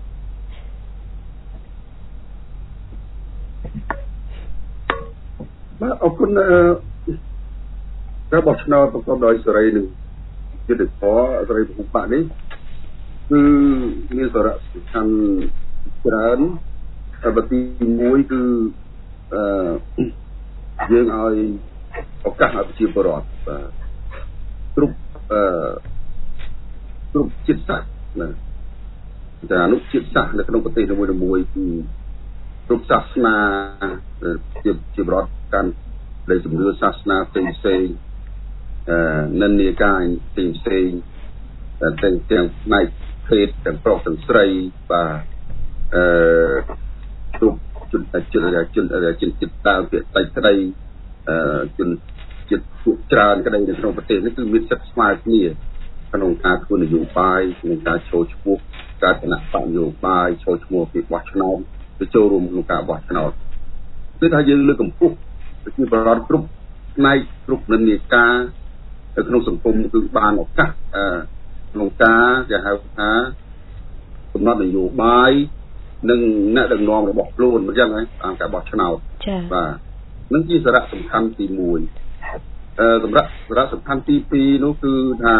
S3: បាទអរគុណការបោះឆ្នោតប្រកបដោយសេរីនិងយុត្តិធម៌សេរីភូមិបកនេះគឺមានសារៈសំខាន់ច្រើនតែទីមួយគឺអឺយើងឲ្យឱកាសឲ្យប្រជាពលរដ្ឋបាទគ្រប់អឺគ្រប់ជាតិសាសន៍ណាតែអនុជាតិសាសន៍នៅក្នុងប្រទេសនីមួយៗគឺគ្រប់សាសនាជាជាពលរដ្ឋកាន់ដែលជំនឿសាសនាផ្សេងផ្សេងអឺនិន្នាការផ្សេងផ្សេងតែទាំងផ្នែកភេទទាំងប្រុសទាំងស្រីបាទអឺគ្រប់ជនជនជនជនជាតិដើមភាគតិចក្តីអឺជនជាតិពួកច្រើនក្តីនៅក្នុងប្រទេសនេះគឺមានសិទ្ធិស្មើគ្នាក្នុងការធ្វើនយោបាយក្នុងការចូលឈ្មោះការគណៈបកនយោបាយចូលឈ្មោះពីបោះឆ្នោតទៅចូលរួមក្នុងការបោះឆ្នោតគឺថាយើងលើកកម្ពស់ប្រជាពលរដ្ឋគ្រប់ផ្នែកគ្រប់និន្នាការនៅក្នុងសង្គមគឺបានឱកាសអឺក្នុងការគេហៅថាកំណត់នយោបាយនិងអ្នកដឹកនាំរបស់ខ្លួនអញ្ចឹងហើយតាមការបោះឆ្នោតបាទនឹងជាសារៈសំខាន់ទីមួយអឺសម្រាប់សារៈសំខាន់ទីពីរនោះគឺថា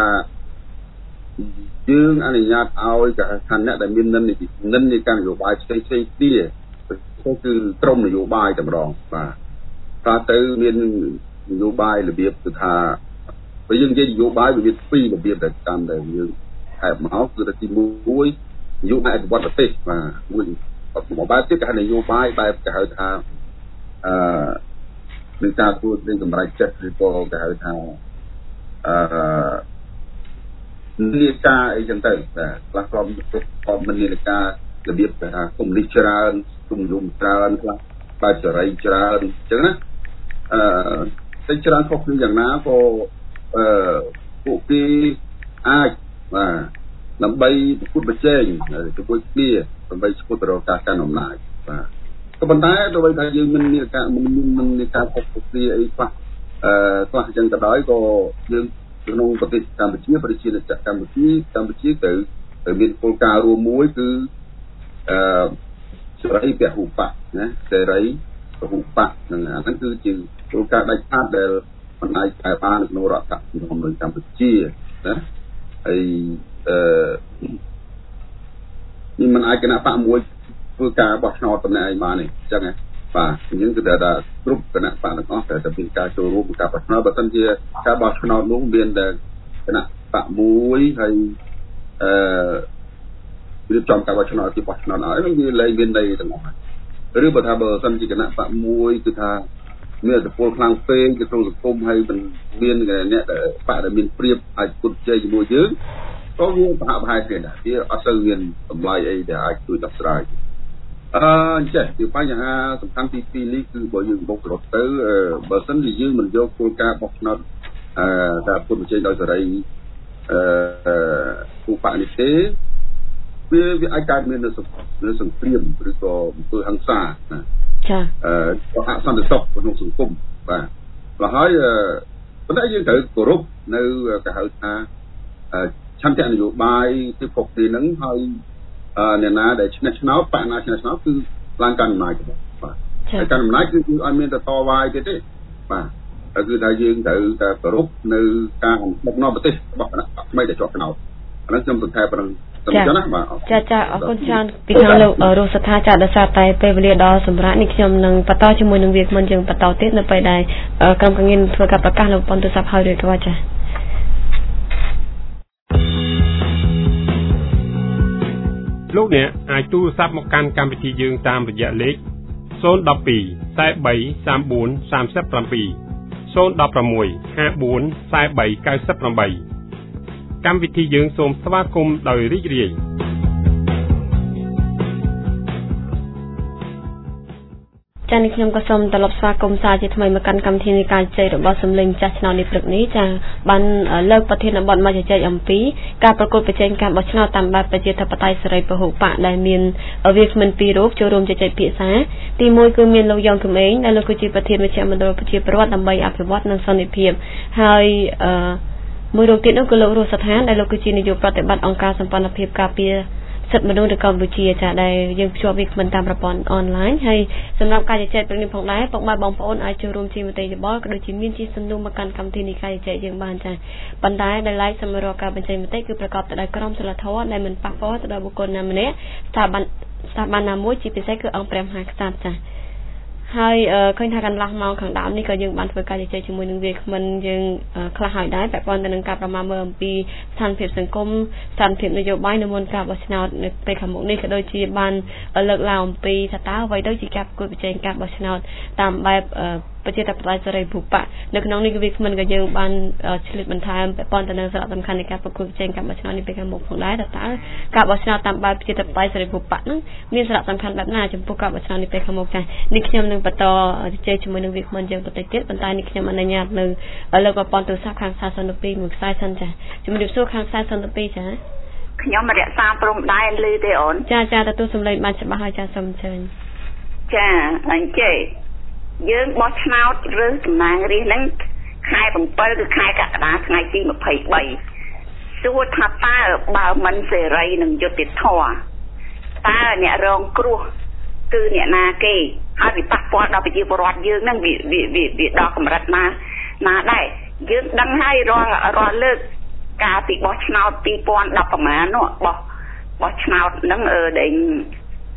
S3: យើងអនុញ្ញាតឲ្យគេថាអ្នកដែលមាននិន្នាការនិន្នាការនយោបាយផ្សេងផ្សេងទៀតគឺក្រុមនយោបាយតែម្ដងបាទថាទៅមាននយោបាយរបៀបគឺថាបើយើងនិយាយនយោបាយវាមានពីររបៀបដែលតាមដែលយើងហៅមកគឺទីមួយនយោបាយអភិវឌ្ឍប្រទេសបាទមួយមួយបែបទៀតគេហៅនយោបាយបែបគេហៅថាអឺនឹងការធ្វើនឹងសម្រាប់ចិត្តឬក៏គេហៅថាអឺនីតិកាអីចឹងទៅបាទខ្លះក្រុមក្រុមនីតិការបៀបថាគុំលិះច្រើនគុំយំច្រើនខ្លះបែបចរិយច្រើនអញ្ចឹងណាអឺតែច្រើនខុសគ្នាយ៉ាងណាក៏អឺពួកគេអាចបាទដើម្បីប្រកួតប្រជែងជាមួយគ្នាដើម្បីឈ្មោះទៅរកការកាន់អំណាចបាទក៏ប៉ុន្តែទោះបីថាយើងមិនមានការមិនមានការខុសគ្នាអីខ្លះអឺខ្លះអញ្ចឹងក៏ដោយក៏យើងក្នុងប្រទេសកម្ពុជាប្រជាជាតិកម្ពុជាកម្ពុជាទៅទៅមានគោលការណ៍រួមមួយគឺអឺសេរីពហុបកណាសេរីពហុបកហ្នឹងអាហ្នឹងគឺជាគោលការណ៍ដាច់ខាតដែលមិនអាចកែបានក្នុងរដ្ឋធម្មនុញ្ញកម្ពុជាណាហើយអឺនេះមិនអាចគណៈបកមួយធ្វើការបោះឆ្នោតតំណែងឯងបានទេអញ្ចឹងណាបាទអញ្ចឹងគឺថាគ្រប់គណៈបកទាំងអស់តែតែមានការចូលរួមការបោះឆ្នោតបើមិនជាការបោះឆ្នោតនោះមានតែគណៈបកមួយហើយអឺរៀបចំការបោះឆ្នោតទីបោះឆ្នោតឲ្យនឹងវាលែងមានន័យទាំងអស់ឬបើថាបើមិនជាគណៈបកមួយគឺថាមានឥទ្ធិពលខ្លាំងពេកទៅក្នុងសង្គមហើយមិនមានអ្នកដែលបកដែលមានព្រៀបអាចគុតជ័យជាមួយយើងក៏វាប្រហាក់ប្រហែលគ្នាដែរវាអត់ទៅមានតម្លៃអីដែលអាចជួយដោះស្រាយអឺអញ្ចឹងគឺបញ្ហាសំខាន់ទីពីរនេះគឺបើយើងបោករត់ទៅបើសិនជាយើងមិនយកគោលការណ៍បោះឆ្នោតអឺថាគុតជ័យដោយសេរីអឺគូបកនេះទេវាវាអាចកើតមាននៅនៅសង្គ្រាមឬក៏អំពើហិង្សាណាចាអឺក៏អសន្តិសុខក្នុងសង្គមបាទព្រោះហើយប៉ុន្តែយើងត្រូវគោរពនៅគេហៅថាឆន្ទៈនយោបាយទីពកទីហ្នឹងហើយអ្នកណាដែលឆ្នះឆ្នោតបកណាឆ្នះឆ្នោតគឺឡើងកាន់អំណាចបាទហើយកាន់អំណាចគឺគឺអត់មានទៅតវ៉ាទេទេបាទហើយគឺថាយើងត្រូវតែគោរពនៅការដឹកនាំប្រទេសរបស់គណៈថ្មីដែលជាប់ឆ្នោតអានេះខ្ញុំសង្ខេបប៉ុណ្ណឹងចាចាចាអរគុណច្រើនពីខាងលោករស់ស្ថាចាដោយសារតែពេលវេលាដល់សម្រាប់នេះខ្ញុំនឹងបន្តជាមួយនឹងវាគ្មិនយើងបន្តទៀតនៅពេលដែលក្រុមការងារធ្វើការប្រកាសនៅប៉ុនទូរស័ព្ទហើយរួចរាល់ចាលោកអ្នកអាចទូរស័ព្ទមកកាន់កម្មវិធីយើងតាមរយៈលេខศูนย์ หนึ่ง สอง สี่ สาม สี่ สาม สี่ สาม เจ็ด ศูนย์ หนึ่ง หก ห้า สี่ เก้า สี่ แปดកម្មវិធីយើងសូមស្វាគមន៍ដោយរីករាយចា៎នេះខ្ញុំក៏សូមត្រឡប់ស្វាគមន៍សាជាថ្មីមកកាន់កម្មវិធីនៃការជជែករបស់សំឡេងចាស់ឆ្នោតនេះព្រឹកនេះចា៎បានលើកប្រធានបទមកជជែកអំពីការប្រកួតប្រជែងការបោះឆ្នោតតាមបែបប្រជាធិបតេយ្យសេរីពហុបកដែលមានវាគ្មិនពីររូបចូលរួមជជែកភាសាទីមួយគឺមានលោកយ៉ងកំឯងដែលលោកគឺជាប្រធានមជ្ឈមណ្ឌលប្រជាពលរដ្ឋដើម្បីអភិវឌ្ឍនិងសន្តិភាពហើយអឺមួយរូបទៀតនោះគឺលោករស់ស្ថានដែលលោកគឺជានាយកប្រតិបត្តិអង្គការសម្ព័ន្ធភាពការពារសិទ្ធិមនុស្សនៅកម្ពុជាចាដែលយើងភ្ជាប់វាគ្មិនតាមប្រព័ន្ធអនឡាញហើយសម្រាប់ការជជែកព្រឹកនេះផងដែរពុកម៉ែបងប្អូនអាចចូលរួមជាមតិយោបល់ក៏ដូចជាមានជាសំណួរមកកាន់កម្មវិធីនេះការជជែកយើងបានចាប៉ុន្តែដែលឡែកសម្រាប់ការបញ្ចេញមតិគឺប្រកបទៅដោយក្រមសីលធម៌ដែលមិនប៉ះពាល់ទៅដល់បុគ្គលណាម្នាក់ស្ថាប័នស្ថាប័នណាមួយជាពិសេសគឺអង្គព្រះមហាក្សត្រចាហើយឃើញថាកន្លះម៉ោងខាងដើមនេះក៏យើងបានធ្វើការជជែកជាមួយនឹងវាគ្មិនយើងខ្លះហើយដែរពាក់ព័ន្ធទៅនឹងការប្រមាណមើលអំពីស្ថានភាពសង្គមស្ថានភាពនយោបាយនៅមុនការបោះឆ្នោតនៅពេលខាងមុខនេះក៏ដូចជាបានលើកឡើងអំពីថាតើអ្វីទៅជាការប្រកួតប្រជែងការបោះឆ្នោតតាមបែបប្រជាធិបតេយ្យសេរីពហុបកនៅក្នុងនេះគឺវាគ្មិនក៏យើងបានឆ្លៀតបន្ថែមពាក់ព័ន្ធទៅនឹងសារៈសំខាន់នៃការប្រកួតប្រជែងការបោះឆ្នោតនេះពេលខាងមុខផងដែរតើការបោះឆ្នោតតាមបែបប្រជាធិបតេយ្យសេរីពហុបកហ្នឹងមានសារៈសំខាន់បែបណាចំពោះការបោះឆ្នោតនេះពេលខាងមុខចា៎នេះខ្ញុំនឹងបន្តជជែកជាមួយនឹងវាគ្មិនយើងបន្តិចទៀតប៉ុន្តែនេះខ្ញុំអនុញ្ញាតនៅលើប្រព័ន្ធទូរស័ព្ទខាងខ្សែសន្តិពីរមួយខ្សែសិនចា៎ជំរាបសួរខាងខ្សែសន្តិពីរចា៎ខ្ញុំរក្សាព្រំដែនឮទេអូនចាចាទទួលសម្លេងបានច្បាស់ហើយចាសូមអញ្ជើញចាអញ្ជើញយើងបោះឆ្នោតរើសតំណាងរាស្ត្រហ្នឹងខែbảyគឺខែកក្កដាថ្ងៃទីยี่สิบสามសួរថាតើបើមិនសេរីនឹងយុត្តិធម៌តើអ្នករងគ្រោះគឺអ្នកណាគេហើយវាប៉ះពាល់ដល់ប្រជាពលរដ្ឋយើងហ្នឹងវាវាវាដល់កម្រិតណាណាដែរយើងដឹងហើយរាល់រាល់លើកការពីបោះឆ្នោតยี่สิบสิบប្រហែលនោះបោះបោះឆ្នោតហ្នឹងអឺដែល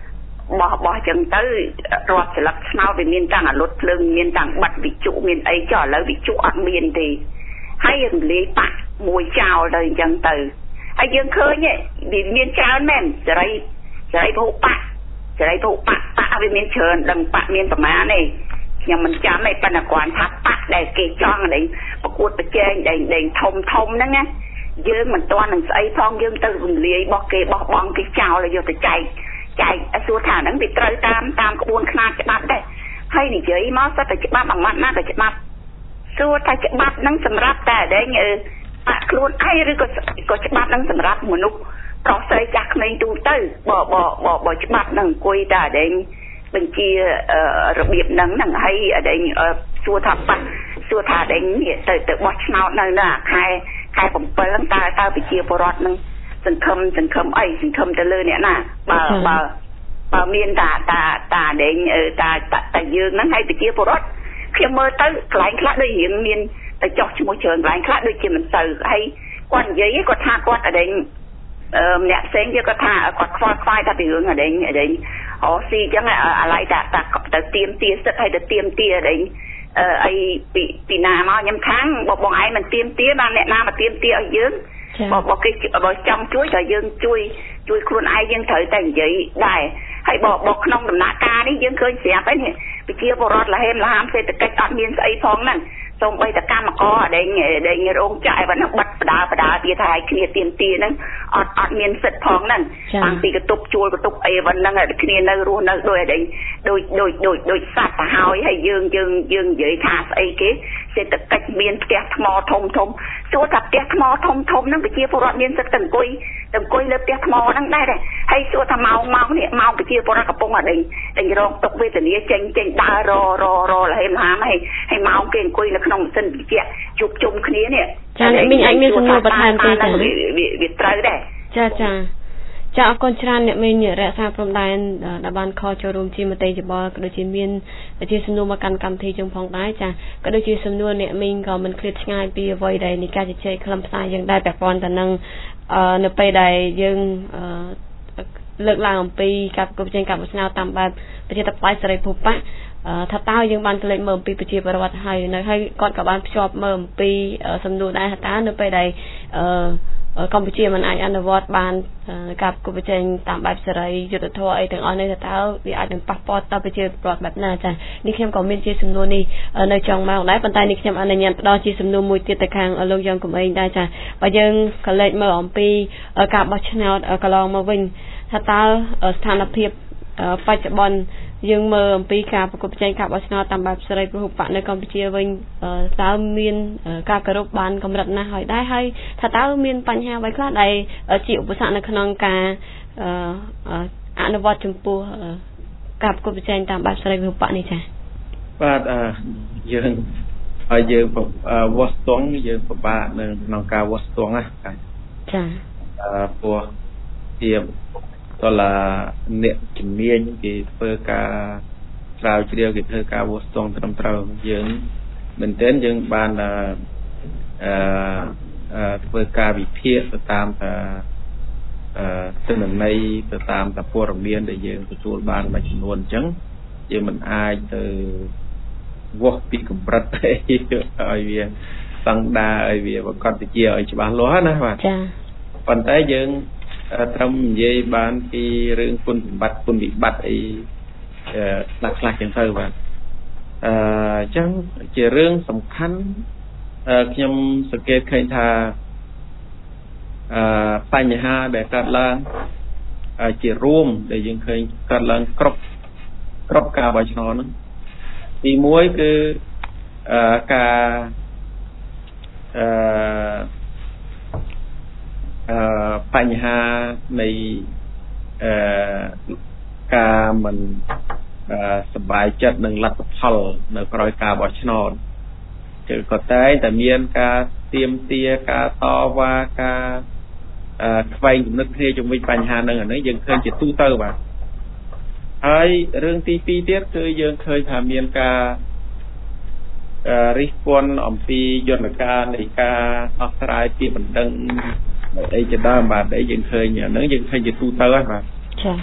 S4: บอบอจังตื้อรอดสลักเนาไปมีนต่างรถเพลิงมีนต่างบัดวิจุมีนไอจ่อแล้ววิจุอัดมีนดีให้ยังเลี้ยปะมวยเจ้าเลยจังตื้อไอ้ยังเคยเนี่ยดิมีนเจ้าแม่นจะได้จะได้ผู้ปะจะได้ผู้ปะปะไปมีนเชิญดังปะมีนประมาณนี่ยังมันจำไม่ปนกรทักปะได้เกยจ้องได้ประกวดประแจงได้ได้ทมทมนั่นไงยืมมันตัวหนังไอ้ทองยืมตื้อเลี้ยบอกเกยบอกบองเกยเจ้าเลยโยแต่ใจใจส่วนฐานนั้นติดตรตามตามกระบวนการจะบัดได้ให้หนีเฉยมั้งแต่จะบัดบางวันน่าจะบัดส่วนถ้าจะบัดนั้นสำรับแต่ได้เงยปะครูนไอ้หรือก็ก็จะบัดนั้นสำรับมนุษย์เพราะใส่จากในตูตื้อบ่บ่บ่บ่จะบัดนั่งคุยแต่ได้เป็นจีระเบียบนั้นนั่งให้ได้ส่วนถัดปะส่วนถัดได้เนี่ยแต่แต่วัดเนานั่นน่ะใครใครผมเปิดตั้งตาตาไปเชียร์ปรอดนึงสังคมสังคมไอ้สังคมจะเลยเนี่ยน่ะบ่บ่บ่เมียนตาตาตาเด้งเออตาตาตายืนนั้นให้ไปเชียร์ปรอดเพียงเมื่อตื้อหลายครั้งได้เห็นเมียนแต่จอกชั่วโมงเชิญหลายครั้งด้วยจีมันสื่อให้กวนยัยก็ท่ากวนอะไรเออเนี่ยเซ็งเยอะก็ท่ากวดควายควายท่าไปเรื่องอะไรอะไรอ๋อซีจังไงอะไรแต่แต่แต่เตรียมเตี้ยสักให้แต่เตรียมเตี้ยอะไรเออไอปีปีนามาย้ำค้างบอกบอกไอ้มันเตรียมเตี้ยบ้านเนี่ยนามาเตรียมเตี้ยเอาเยอะบอกบอกcáiบอกจำช่วยแต่ยังช่วยช่วยคนไอ้ยังถอยแต่งยัยได้ให้บอกบอกน้องดำนาคานี่ยังเคยเสียไปเนี่ยไปเชี่ยวปรอดละเฮมละหามเศรษฐกิจอัดมีนไอ้ทองนั่นส่งไปแต่การมาก้อได้เงี้ยได้เงี้ยโรงจ่ายวันนักบัตรประดาประดาตีไทยเคลียเตรียมตีนั่นอัดอัดมีนเสร็จทองนั่นบางปีกระตุกจูกระตุกไอ้วันนั่งเคลียนั่งรู้นั่งโดยได้โดยโดยโดยโดยสัตว์หายให้ยืงยืงยืงยืงทาไอ้เก๋เศรษฐกิจมีนเตี้ยทมอทมทมส่วนกับเตี้ยทมอทมทมนั่นไปเชี่ยวปรอดมีนเสร็จตึงกุยตึงกุยเลือดเตี้ยทมอนั่งได้เลยให้ส่วนทำเมาเมาเนี่ยเมาไปเชี่ยวปรอดกระปงอะไรแต่ยังรองตกเวทนี้เจงเจงได้รอรอรอละเฮมหามให้ให้เมาเก่งกุยแล้วขนมเส้นเจี๊ยจุกจุ่มគ្នាเนี่ย
S1: ចាអ្នកមីងអាចមានសំណួរបន្ថែមទេចា
S4: វាត្រូវដែរ
S1: ចាចាចាអរគុណច្រើនអ្នកមីងរក្សាព្រំដែនដែលបានខលចូលរួមជាមតិយោបល់ក៏ដូចជាមានជាសំណួរមកកាន់កម្មវិធីយើងផងដែរចាក៏ដូចជាសំណួរអ្នកមីងក៏មិនឃ្លាតឆ្ងាយពីអ្វីដែលនៃការជជែកខ្លឹមសារយើងដែរពាក់ព័ន្ធទៅនឹងនៅពេលដែលយើងលើកឡើងអំពីការប្រកួតប្រជែងការបោះឆ្នោតតាមបែបប្រជាធិបតេយ្យសេរីភូប៉ាថាតើយើងបានក្លែកមើលអំពីប្រជាពលរដ្ឋហើយនៅហើយគាត់ក៏បានភ្ជាប់មើលអំពីសំណួរដែរថាតើនៅពេលដែលកម្ពុជាមិនអាចអនុវត្តបានការប្រកួតប្រជែងតាមបែបសេរីយុត្តិធម៌អីទាំងអស់នេះតើវាអាចនឹងប៉ះពាល់ដល់ប្រជាពលរដ្ឋបែបណាចានេះខ្ញុំក៏មានជាសំណួរនេះនៅចុងម៉ោងដែរប៉ុន្តែនេះខ្ញុំអនុញ្ញាតផ្ដល់ជាសំណួរមួយទៀតទៅខាងលោកយ៉ងកំឯងដែរចាបើយើងក្លែកមើលអំពីការបោះឆ្នោតកន្លងមកវិញថាតើស្ថានភាពបច្ចុប្បន្នយើងមើលអំពីការប្រកួតប្រជែងការបោះឆ្នោតតាមបែបសេរីពហុបកនៅកម្ពុជាវិញតើមានការគោរពបានកម្រិតណាស់ហើយដែរហើយថាតើមានបញ្ហាអ្វីខ្លះដែលជាឧបសគ្គនៅក្នុងការអនុវត្តចំពោះការប្រកួតប្រជែងតាមបែបសេរីពហុបកនេះចា៎
S2: បាទយើងហើយយើងវាស់ស្ទង់យើងពិបាកនៅក្នុងការវាស់ស្ទង់ណា
S1: ចា៎
S2: ព្រោះជាតឡាអ្នកជំនាញគេធ្វើការស្រាវជ្រាវគេធ្វើការវាស់ស្ទង់ត្រឹមត្រូវយើងមែនទែនយើងបានអឺធ្វើការវិភាគទៅតាមថាអឺទិន្នន័យទៅតាមតាព័ត៌មានដែលយើងទទួលបានមួយចំនួនអញ្ចឹងយើងមិនអាចទៅវាស់ពីកម្រិតអីឲ្យវាស្តង់ដារឲ្យវាប្រកបវិជាឲ្យច្បាស់លាស់ណាបាទ
S1: ចា៎
S2: ប៉ុន្តែយើងត្រឹមនិយាយបានពីរឿងគុណសម្បត្តិគុណវិបត្តិអីខ្លះខ្លះចឹងទៅបាទអឺអញ្ចឹងជារឿងសំខាន់ខ្ញុំសង្កេតឃើញថាអឺបញ្ហាដែលកើតឡើងជារួមដែលយើងឃើញកើតឡើងគ្រប់គ្រប់ការបោះឆ្នោតហ្នឹងទីមួយគឺអឺការអឺអឺបញ្ហានៃអឺការមិនអឺសบายចិត្តនឹងលទ្ធផលនៅក្រោយការបោះឆ្នោតគឺក៏តែតែមានការទៀមទាការតវ៉ាការអឺខ្វែងគំនិតគ្នាជំវិញបញ្ហានឹងអានេះយើងឃើញជាទូទៅបាទហើយរឿងទីពីរទៀតគឺយើងឃើញថាមានការអឺរិះគន់អំពីយន្តការនៃការដោះស្រាយពីបណ្ដឹងអីជាដើមបាទអីយើងឃើញអាហ្នឹងយើងឃើញជាទូទៅហ្នឹងបាទ
S1: ចា៎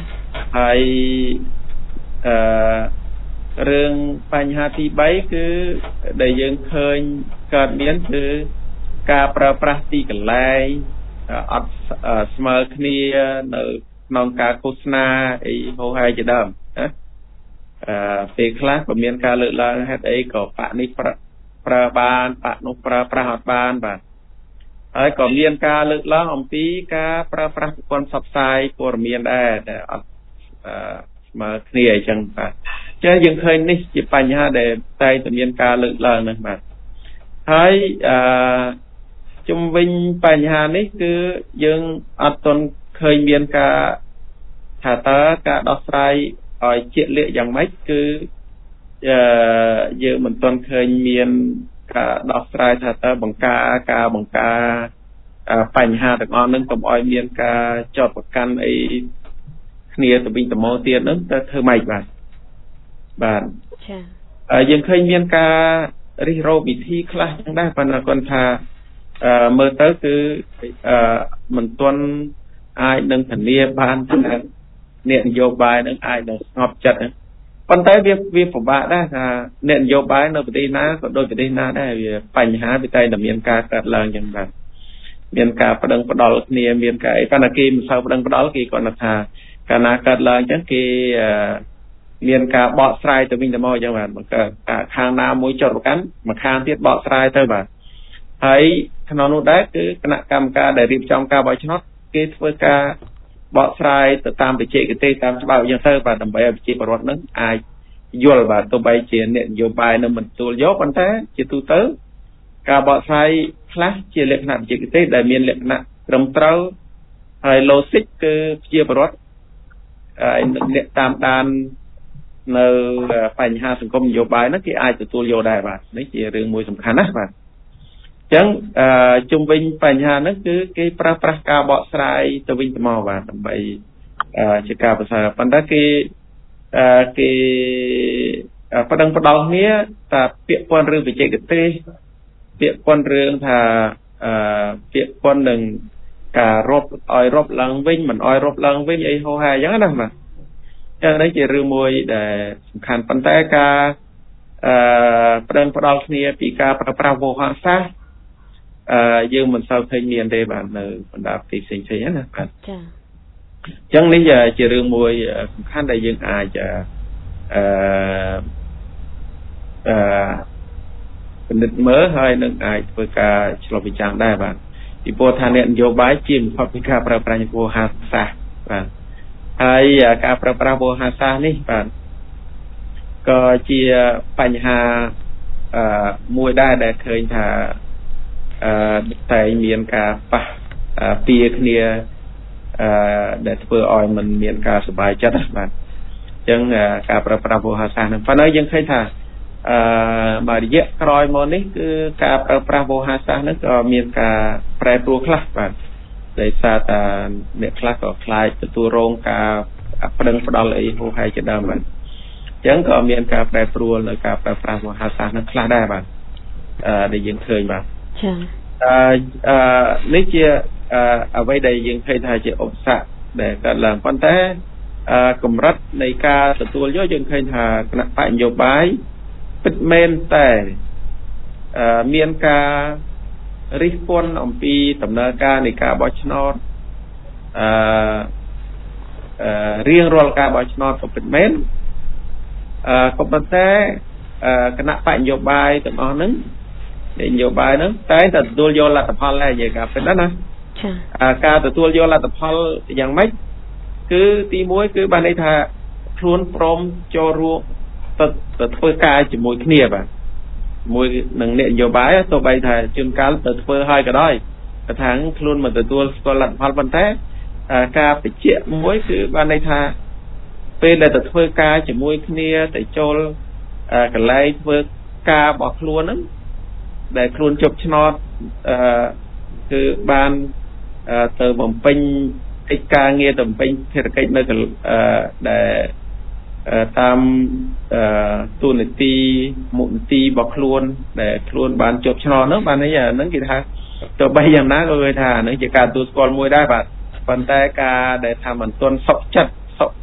S2: ហើយអឺរឿងបញ្ហាទីបីគឺដែលយើងឃើញកើតមានគឺការប្រើប្រាស់ទីកន្លែងអត់ស្មើគ្នានៅក្នុងការឃោសនាអីហោហែជាដើមណាអឺពេលខ្លះក៏មានការលើកឡើងហេតុអីក៏បកនេះប្រើបានបកនោះប្រើប្រាស់អត់បានបាទហើយក៏មានការលើកឡើងអំពីការប្រើប្រាស់ប្រព័ន្ធផ្សព្វផ្សាយព័ត៌មានដែរតែអត់ស្មើគ្នាអញ្ចឹងបាទចាយើងឃើញនេះជាបញ្ហាដែលតែតែមានការលើកឡើងហ្នឹងបាទហើយអឺជំវិញបញ្ហានេះគឺយើងអត់ទាន់ឃើញមានការថាតើការដោះស្រាយឲ្យជាក់លាក់យ៉ាងម៉េចគឺអឺយើងមិនទាន់ឃើញមានការដោះស្រាយថាតើបង្ការការបង្ការបញ្ហាទាំងអស់ហ្នឹងកុំឲ្យមានការចោទប្រកាន់អីគ្នាទៅវិញទៅមកទៀតហ្នឹងតើធ្វើម៉េចបាទបាទចា៎យើងឃើញមានការរិះរោបវិធីខ្លះចឹងដែរប៉ុន្តែគាត់ថាអឺមើលទៅគឺអឺមិនទាន់អាចនឹងធានាបានថាអ្នកនយោបាយនឹងអាចនឹងស្ងប់ចិត្តប៉ុន្តែវាវាពិបាកដែរថាអ្នកនយោបាយនៅប្រទេសណាក៏ដូចប្រទេសណាដែរវាបញ្ហាវាតែតែមានការកើតឡើងចឹងដែរមានការប្តឹងផ្ដាល់គ្នាមានការអីប៉ុន្តែគេមិនសូវប្តឹងផ្ដាល់គេគាត់ថាកាលណាកើតឡើងចឹងគេអឺមានការបកស្រាយទៅវិញទៅមកចឹងបាទខាងណាមួយចោទប្រកាន់មួយខាងទៀតបកស្រាយទៅបាទហើយក្នុងនោះដែរគឺគណៈកម្មការដែលរៀបចំការបោះឆ្នោតគេធ្វើការបកស្រាយទៅតាមបច្ចេកទេសតាមច្បាប់យ៉ាងទៅបាទដើម្បីឲ្យប្រជាពលរដ្ឋនឹងអាចយល់បាទទោះបីជាអ្នកនយោបាយនឹងមិនទទួលយកប៉ុន្តែជាទូទៅការបកស្រាយខ្លះជាលក្ខណៈបច្ចេកទេសដែលមានលក្ខណៈត្រឹមត្រូវហើយ logic គឺប្រជាពលរដ្ឋហើយអ្នកតាមដាននៅបញ្ហាសង្គមនយោបាយហ្នឹងគេអាចទទួលយកដែរបាទនេះជារឿងមួយសំខាន់ណាស់បាទអញ្ចឹងអឺជុំវិញបញ្ហាហ្នឹងគឺគេប្រើប្រាស់ការបកស្រាយទៅវិញទៅមកបាទដើម្បីអឺជាការប្រសើរប៉ុន្តែគេអឺគេប្តឹងផ្ដោតគ្នាថាពាក្យពន្ធរឿងបច្ចេកទេសពាក្យពន្ធរឿងថាអឺពាក្យពន្ធនឹងការរົບឲ្យរົບឡើងវិញមិនឲ្យរົບឡើងវិញអីហោហែអញ្ចឹងណាបាទចឹងនេះជារឿងមួយដែលសំខាន់ប៉ុន្តែការអឺប្តឹងផ្ដាល់គ្នាពីការប្រើប្រាស់វោហារសាស្ត្រអឺយើងមិនសូវឃើញមានទេបាទនៅបណ្ដាប្រទេសផ្សេងៗណាបាទចា៎អញ្ចឹងនេះជារឿងមួយសំខាន់ដែលយើងអាចអឺអឺពិនិត្យមើលហើយនឹងអាចធ្វើការឆ្លុះបញ្ចាំងដែរបាទពីព្រោះថាអ្នកនយោបាយជាបំផុតពីការប្រើប្រាស់វោហារសាស្ត្របាទហើយការប្រើប្រាស់វោហារសាស្ត្រនេះបាទក៏ជាបញ្ហាអឺមួយដែរដែលឃើញថាអឺតែមានការប៉ះពៀគ្នាអឺដែលធ្វើឲ្យมันមានការសប្បាយចិត្តបាទអញ្ចឹងការប្រើប្រាស់វោហារសាស្ត្រហ្នឹងប៉ុន្តែយើងឃើញថាអឺមួយរយៈក្រោយមកនេះគឺការប្រើប្រាស់វោហារសាស្ត្រហ្នឹងក៏មានការប្រែប្រួលខ្លះបាទដោយសារតែអ្នកខ្លះក៏ខ្លាចទទួលរងការប្តឹងផ្ដាល់អីហូរហែជាដើមបាទអញ្ចឹងក៏មានការប្រែប្រួលនៅការប្រើប្រាស់វោហារសាស្ត្រហ្នឹងខ្លះដែរបាទអឺដែលយើងឃើញបាទចា៎អឺអឺនេះជាអឺអ្វីដែលយើងឃើញថាជាឧបសគ្គដែលកើតឡើងប៉ុន្តែអឺកម្រិតនៃការទទួលយកយើងឃើញថាគណៈបកនយោបាយពិតមែនតែអឺមានការរិះគន់អំពីដំណើរការនៃការបោះឆ្នោតអឺអឺរៀងរាល់ការបោះឆ្នោតក៏ពិតមែនអឺក៏ប៉ុន្តែអឺគណៈបកនយោបាយទាំងអស់ហ្នឹងនយោបាយហ្នឹងតែតែទទួលយកលទ្ធផលហើយនិយាយការពិតណាចា៎ការទទួលយកលទ្ធផលយ៉ាងម៉េចគឺទីមួយគឺបានន័យថាខ្លួនព្រមចូលរួមទៅទៅធ្វើការជាមួយគ្នាបាទមួយនឹងអ្នកនយោបាយទោះបីថាជួនកាលទៅធ្វើឲ្យក៏ដោយតែថាខ្លួនមិនទទួលស្គាល់លទ្ធផលប៉ុន្តែការបញ្ជាក់មួយគឺបានន័យថាពេលដែលទៅធ្វើការជាមួយគ្នាទៅចូលកន្លែងធ្វើការរបស់ខ្លួនហ្នឹងដែលខ្លួនជប់ឆ្នោតអឺគឺបានទៅបំពេញកិច្ចការងារទៅបំពេញភារកិច្ចនៅអឺដែលតាមអឺទូនាទីមុខនីតិរបស់ខ្លួនដែលខ្លួនបានជប់ឆ្នោតហ្នឹងបានន័យហ្នឹងគេថាទៅបីយ៉ាងណាក៏គេថាហ្នឹងជាការទទួលស្គាល់មួយដែរបាទប៉ុន្តែការដែលថាមិនទាន់សុខចិត្តសុខ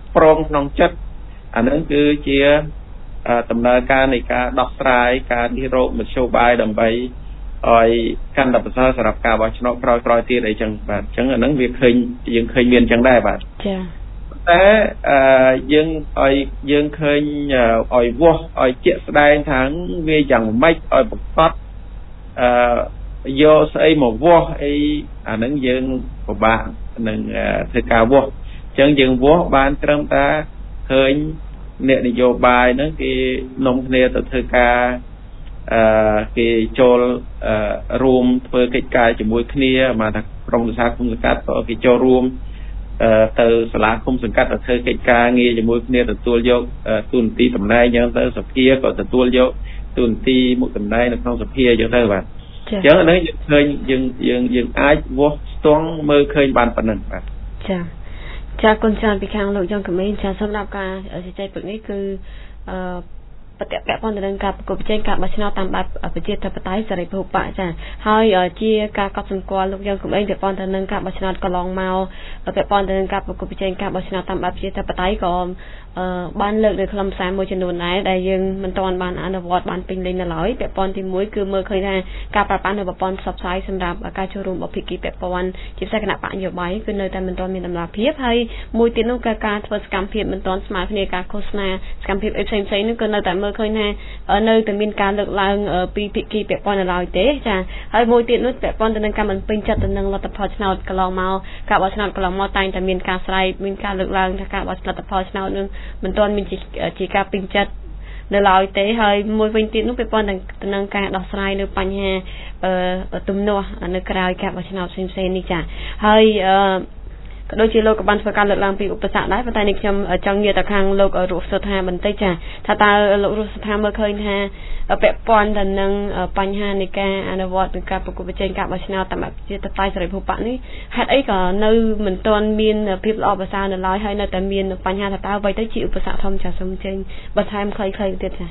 S2: ព្រមក្នុងចិត្តអានឹងគឺជាដំណើរការនៃការដោះស្រាយការនិរោគមធ្យោបាយដើម្បីឲ្យកាន់តែប្រសើរសម្រាប់ការបោះឆ្នោតក្រោយៗទៀតអីចឹងបាទអញ្ចឹងអានឹងវាឃើញយើងឃើញមានអញ្ចឹងដែរបាទចាតែយើងឲ្យយើងឃើញឲ្យវាស់ឲ្យជាក់ស្ដែងថាវាយ៉ាងម៉េចឲ្យប្រកបអឺយកស្អីមកវាស់អីអានឹងយើងពិបាកនឹងធ្វើការវាស់អញ្ចឹងយើងវាស់បានត្រឹមតែឃើញអ្នកនយោបាយហ្នឹងគេនាំគ្នាទៅធ្វើការអឺគេចូលរួមធ្វើកិច្ចការជាមួយគ្នាមកថាក្រុមប្រឹក្សាគុំសង្កាត់ក៏គេចូលរួមទៅសាលាគុំសង្កាត់ទៅធ្វើកិច្ចការងារជាមួយគ្នាទទួលយកទូនាទីតំណែងអញ្ចឹងទៅសភាក៏ទទួលយកទូនាទីមុខតំណែងនៅក្នុងសភាអញ្ចឹងទៅបាទអញ្ចឹងអានេះយើងឃើញយើងយើងយើងអាចវាស់ស្ទង់មើលឃើញបានប៉ុណ្ណឹងបាទចាចាគុណច្រើនពីខាងលោកយ៉ងកមេចាសម្រាប់ការជជែកព្រឹកនេះគឺអឺបតិពាក់ព័ន្ធទៅនឹងការប្រកួតប្រជែងការបោះឆ្នោតតាមបែបប្រជាធិបតេយ្យសេរីពហុបកចាហើយជាការកត់សម្គាល់លោកយ៉ាងកុំអីពាក់ព័ន្ធទៅនឹងការបោះឆ្នោតកន្លងមកពាក់ព័ន្ធទៅនឹងការប្រកួតប្រជែងការបោះឆ្នោតតាមបែបប្រជាធិបតេយ្យក៏អឺបានលើកនៅខ្លឹមសារមួយចំនួនដែរដែលយើងមិនទាន់បានអនុវត្តបានពេញលេញនៅឡើយពាក់ព័ន្ធទីមួយគឺមើលឃើញថាការប្រើប្រាស់នៅប្រព័ន្ធផ្សព្វផ្សាយសម្រាប់ការចូលរួមរបស់ភាគីពាក់ព័ន្ធជាពិសេសគណៈបកនយោបាយគឺនៅតែមិនទាន់មានដំណាភាពហើយមួយទៀតនោះគឺការធ្វើសកម្មភាពមិនទាន់ស្មើគ្នាការឃោសនាសកម្មភាពផ្សេងផ្សេងនោះគឺនៅតែមើលឃើញថានៅតែមានការលើកឡើងពីភាគីពាក់ព័ន្ធនៅឡើយទេចាហើយមួយទៀតនោះពាក់ព័ន្ធទៅនឹងការមិនពេញចិត្តទៅនឹងលទ្ធផលឆ្នោតកន្លងមកការបោះឆ្នោតកន្លងមកតែងតែមានការស្រែកមានការលើកឡើងថាការបោះលទ្ធផលឆ្នោតនឹងមិនទាន់មានជាការពេញចិត្តនៅឡើយទេហើយមួយវិញទៀតនោះពាក់ព័ន្ធទៅនឹងការដោះស្រាយនៅបញ្ហាទំនាស់នៅក្រៅការបោះឆ្នោតផ្សេងៗនេះចាហើយអឺក៏ដូចជាលោកក៏បានធ្វើការលើកឡើងពីឧបសគ្គដែរប៉ុន្តែនេះខ្ញុំចង់និយាយទៅខាងលោករស់សុថាបន្តិចចាថាតើលោករស់សុថាមើលឃើញថាពាក់ព័ន្ធទៅនឹងបញ្ហានៃការអនុវត្តនៃការប្រកួតប្រជែងការបោះឆ្នោតតាមបែបប្រជាធិបតេយ្យសេរីពហុបកនេះហេតុអីក៏នៅមិនទាន់មានភាពល្អប្រសើរនៅឡើយហើយនៅតែមានបញ្ហាថាតើអ្វីទៅជាឧបសគ្គធំចាសូមចេញបន្ថែមខ្លីៗទៀតចា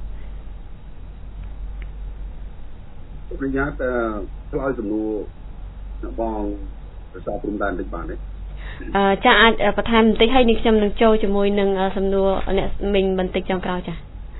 S3: ប្រញ្ញាតឆ្លើយសំណួរបងប្រសាព្រំដែនតិចបានទេ
S1: អឺចាអាចបន្ថែមបន្តិចហើយនេះខ្ញុំនឹងចូលជាមួយនឹងសំណួរអ្នកមីងបន្តិចចុងក្រោយចា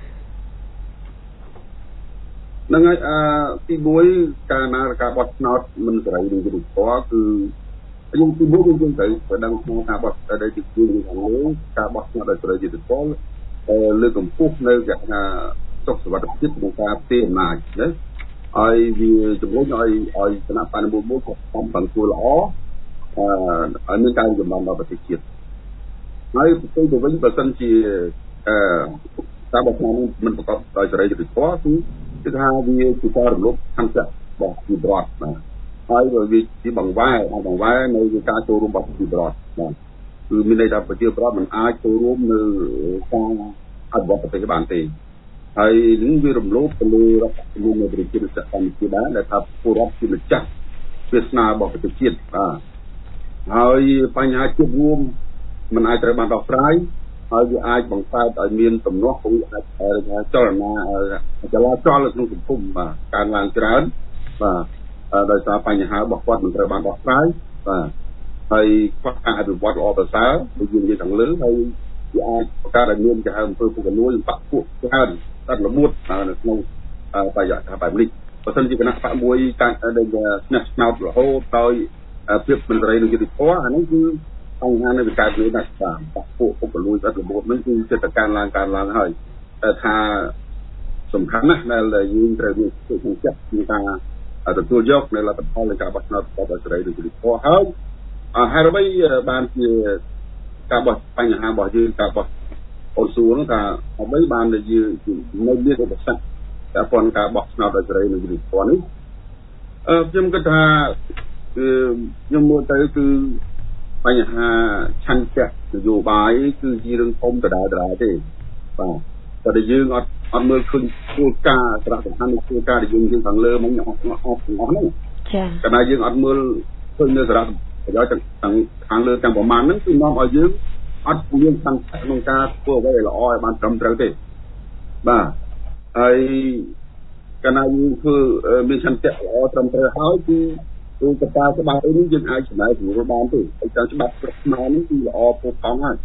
S3: ហ្នឹងហើយអឺទីមួយការណាការបោះឆ្នោតមិនសេរីនឹងយុត្តិធម៌គឺយើងទីមួយយើងត្រូវប្រដឹងក្នុងការបោះដែលជាគោលខាងលើការបោះឆ្នោតដោយសេរីយុត្តិធម៌លើកកម្ពស់នៅគេថាសុខសុវត្ថិភាពក្នុងការផ្ទេរអំណាចណាហើយវាជំរុញឲ្យឲ្យគណៈបកមួយមួយក៏ខំបានគួរល្អអឺឲ្យមានការចំណាំដល់ប្រទេសជាតិហើយផ្ទុយទៅវិញបើសិនជាអឺការបោះឆ្នោតមិនប្រកបដោយសេរីយុត្តិធម៌គឺគឺថាវាជាការរំលោភខន្តិរបស់ប្រជាពលរដ្ឋណាហើយវាជាបង្វែរបង្វែរនៅការចូលរួមរបស់ប្រជាពលរដ្ឋណាគឺមានន័យថាប្រជាពលរដ្ឋមិនអាចចូលរួមនៅការអភិវឌ្ឍប្រទេសបានទេហើយនឹងវារំលោភទៅលើរដ្ឋធម្មនុញ្ញនៃប្រជាជាតិកម្ពុជាដែរដែលថាពលរដ្ឋជាម្ចាស់វាសនារបស់ប្រទេសជាតិបាទហើយបញ្ហាជាតិរួមมันអាចត្រូវបានដោះស្រាយហើយវាអាចបង្កើតឲ្យមានទំនាស់ពីអាចចលនាចលាចលនៅក្នុងសង្គមបាទកើនឡើងច្រើនបាទដោយសារបញ្ហារបស់គាត់មិនត្រូវបានដោះស្រាយបាទហើយខ្វះការអភិវឌ្ឍល្អប្រសើរដូចយើងនិយាយខាងលើហើយវាអាចបង្កើតឲ្យមានគេហៅអំពើពុករលួយបាក់ពួកច្រើនតែល្មួតនៅក្នុងបរិយាកាសបែបនេះបើសិនជាគណៈបកមួយការដែលស្នះស្នោតរហូតដោយភាពមិនសេរីនិងយុត្តិធម៌អានេះគឺបញ្ហានៅវិកើតនេះណាស់បាទបាក់ពួកពុករលួយអត់ល្មួតនេះគឺចិត្តការឡើងការឡើងហើយតែថាសំខាន់ណាស់ដែលយើងត្រូវមានsựក្នុងចិត្តក្នុងការទទួលយកនៅលទ្ធផលនៃការបោះឆ្នោតប្រកបដោយសេរីនិងយុត្តិធម៌ហើយហើយអ្វីបានជាការបោះបញ្ហារបស់យើងការបោះអូនសួរនោះថាអ្វីបានដែលយើងនៅមានឧបសគ្គតែប៉ុនការបោះឆ្នោតដោយសេរីនិងយុត្តិធម៌នេះអឺខ្ញុំគិតថាគឺខ្ញុំមើលទៅគឺបញ្ហាឆន្ទៈនយោបាយគឺជារឿងធំដដែលដដែលទេបាទតែយើងអត់អត់មើលឃើញគោលការណ៍សារៈសំខាន់នៃគោលការណ៍ដែលយើងយើងខាងលើមិញអស់អស់អស់ហ្នឹងចា៎តែណាយើងអត់មើលឃើញនៅសារៈប្រយោជន៍ទាំងខាងលើទាំងប្រមាណហ្នឹងគឺនាំឲ្យយើងអត់មានឆន្ទៈក្នុងការធ្វើអ្វីឲ្យល្អឲ្យបានត្រឹមត្រូវទេបាទហើយកាលណាយើងធ្វើមានឆន្ទៈល្អត្រឹមត្រូវហើយគឺគឺកត្តាច្បាប់អីនេះយើងអាចចំណាយសម្រួលបានទេហើយតាមច្បាប់ស្រុកខ្មែរនេះគឺល្អពោលផងហើយ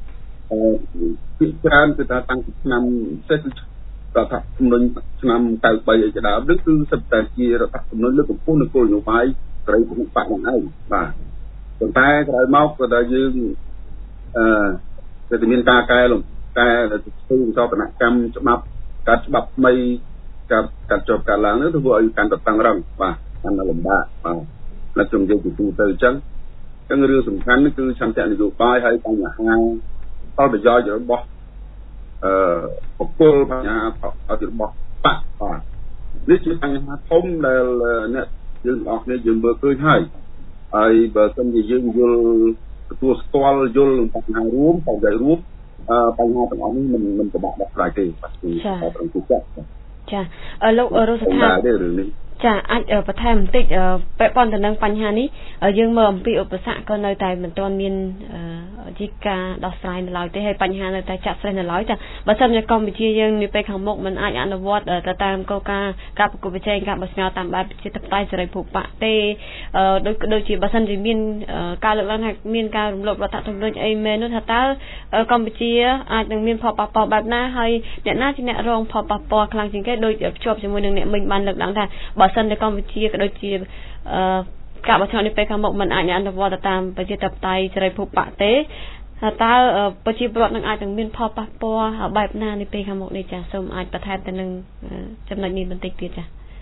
S3: ពីច្រើនគឺថាតាំងពីឆ្នាំសេះរដ្ឋធម្មនុញ្ញឆ្នាំเก้าสิบสามឯកដើមនេះគឺសិតតែជារដ្ឋធម្មនុញ្ញលើកកម្ពស់នគោលនយោបាយស្រីភូមិបកហ្នឹងឯងបាទប៉ុន្តែក្រោយមកក៏ដល់យើងអឺទៅមានការកែលកែធ្វើសវនកម្មច្បាប់កាត់ច្បាប់ថ្មីកាត់កាត់ចុះកាត់ឡើងនេះធ្វើឲ្យកាន់តែតឹងរឹងបាទកាន់តែលំបាកបាទแล้วខ្ញុំនិយាយពីទូទៅអញ្ចឹងអញ្ចឹងរឿងសំខាន់នេះគឺឆន្ទៈនយោបាយហើយបញ្ហាផលប្រយោជន៍របស់អឺបុគ្គលបញ្ហារបស់បកបាទនេះជាបញ្ហាធំដែលអ្នកយើងទាំងអស់គ្នាយើងមើលឃើញហើយហើយបើសិនជាយើងយល់ទទួលស្គាល់យល់បញ្ហារួមបញ្ហារួមអឺបញ្ហាទាំងអស់នេះមិនមិនពិបាកដោះស្រាយទេបាទគឺប្រឹងចិត្ត
S1: ចាលោករស់ស្ថានចាអាចបន្ថែមបន្តិចពាក់ព័ន្ធទៅនឹងបញ្ហានេះយើងមើលអំពីឧបសគ្គក៏នៅតែមិនទាន់មានជាការដោះស្រាយនៅឡើយទេហើយបញ្ហានៅតែចាក់ស្រេះនៅឡើយចាបើសិនជាកម្ពុជាយើងនាពេលខាងមុខមិនអាចអនុវត្តទៅតាមគោលការណ៍ការប្រកួតប្រជែងការបោះឆ្នោតតាមបែបប្រជាធិបតេយ្យសេរីភូមិបកទេដូចដូចជាបើសិនជាមានការលើកឡើងថាមានការរំលោភរដ្ឋធម្មនុញ្ញអីមែននោះថាតើកម្ពុជាអាចនឹងមានផលប៉ះពាល់បែបណាហើយអ្នកណាជាអ្នករងផលប៉ះពាល់ខ្លាំងជាងគេដូចភ្ជាប់ជាមួយនឹងអ្នកមិញបានលើកឡើងថាបើសិនជាកម្ពុជាក៏ដូចជាការបោះឆ្នោតនេះពេលខាងមុខមិនអាចអនុវត្តទៅតាមប្រជាធិបតេយ្យសេរីភូមិបកទេតើប្រជាពលរដ្ឋនឹងអាចនឹងមានផលប៉ះពាល់បែបណានេះពេលខាងមុខនេះចាសូមអាចបន្ថែមទៅនឹងចំណុចនេះបន្តិចទៀតចា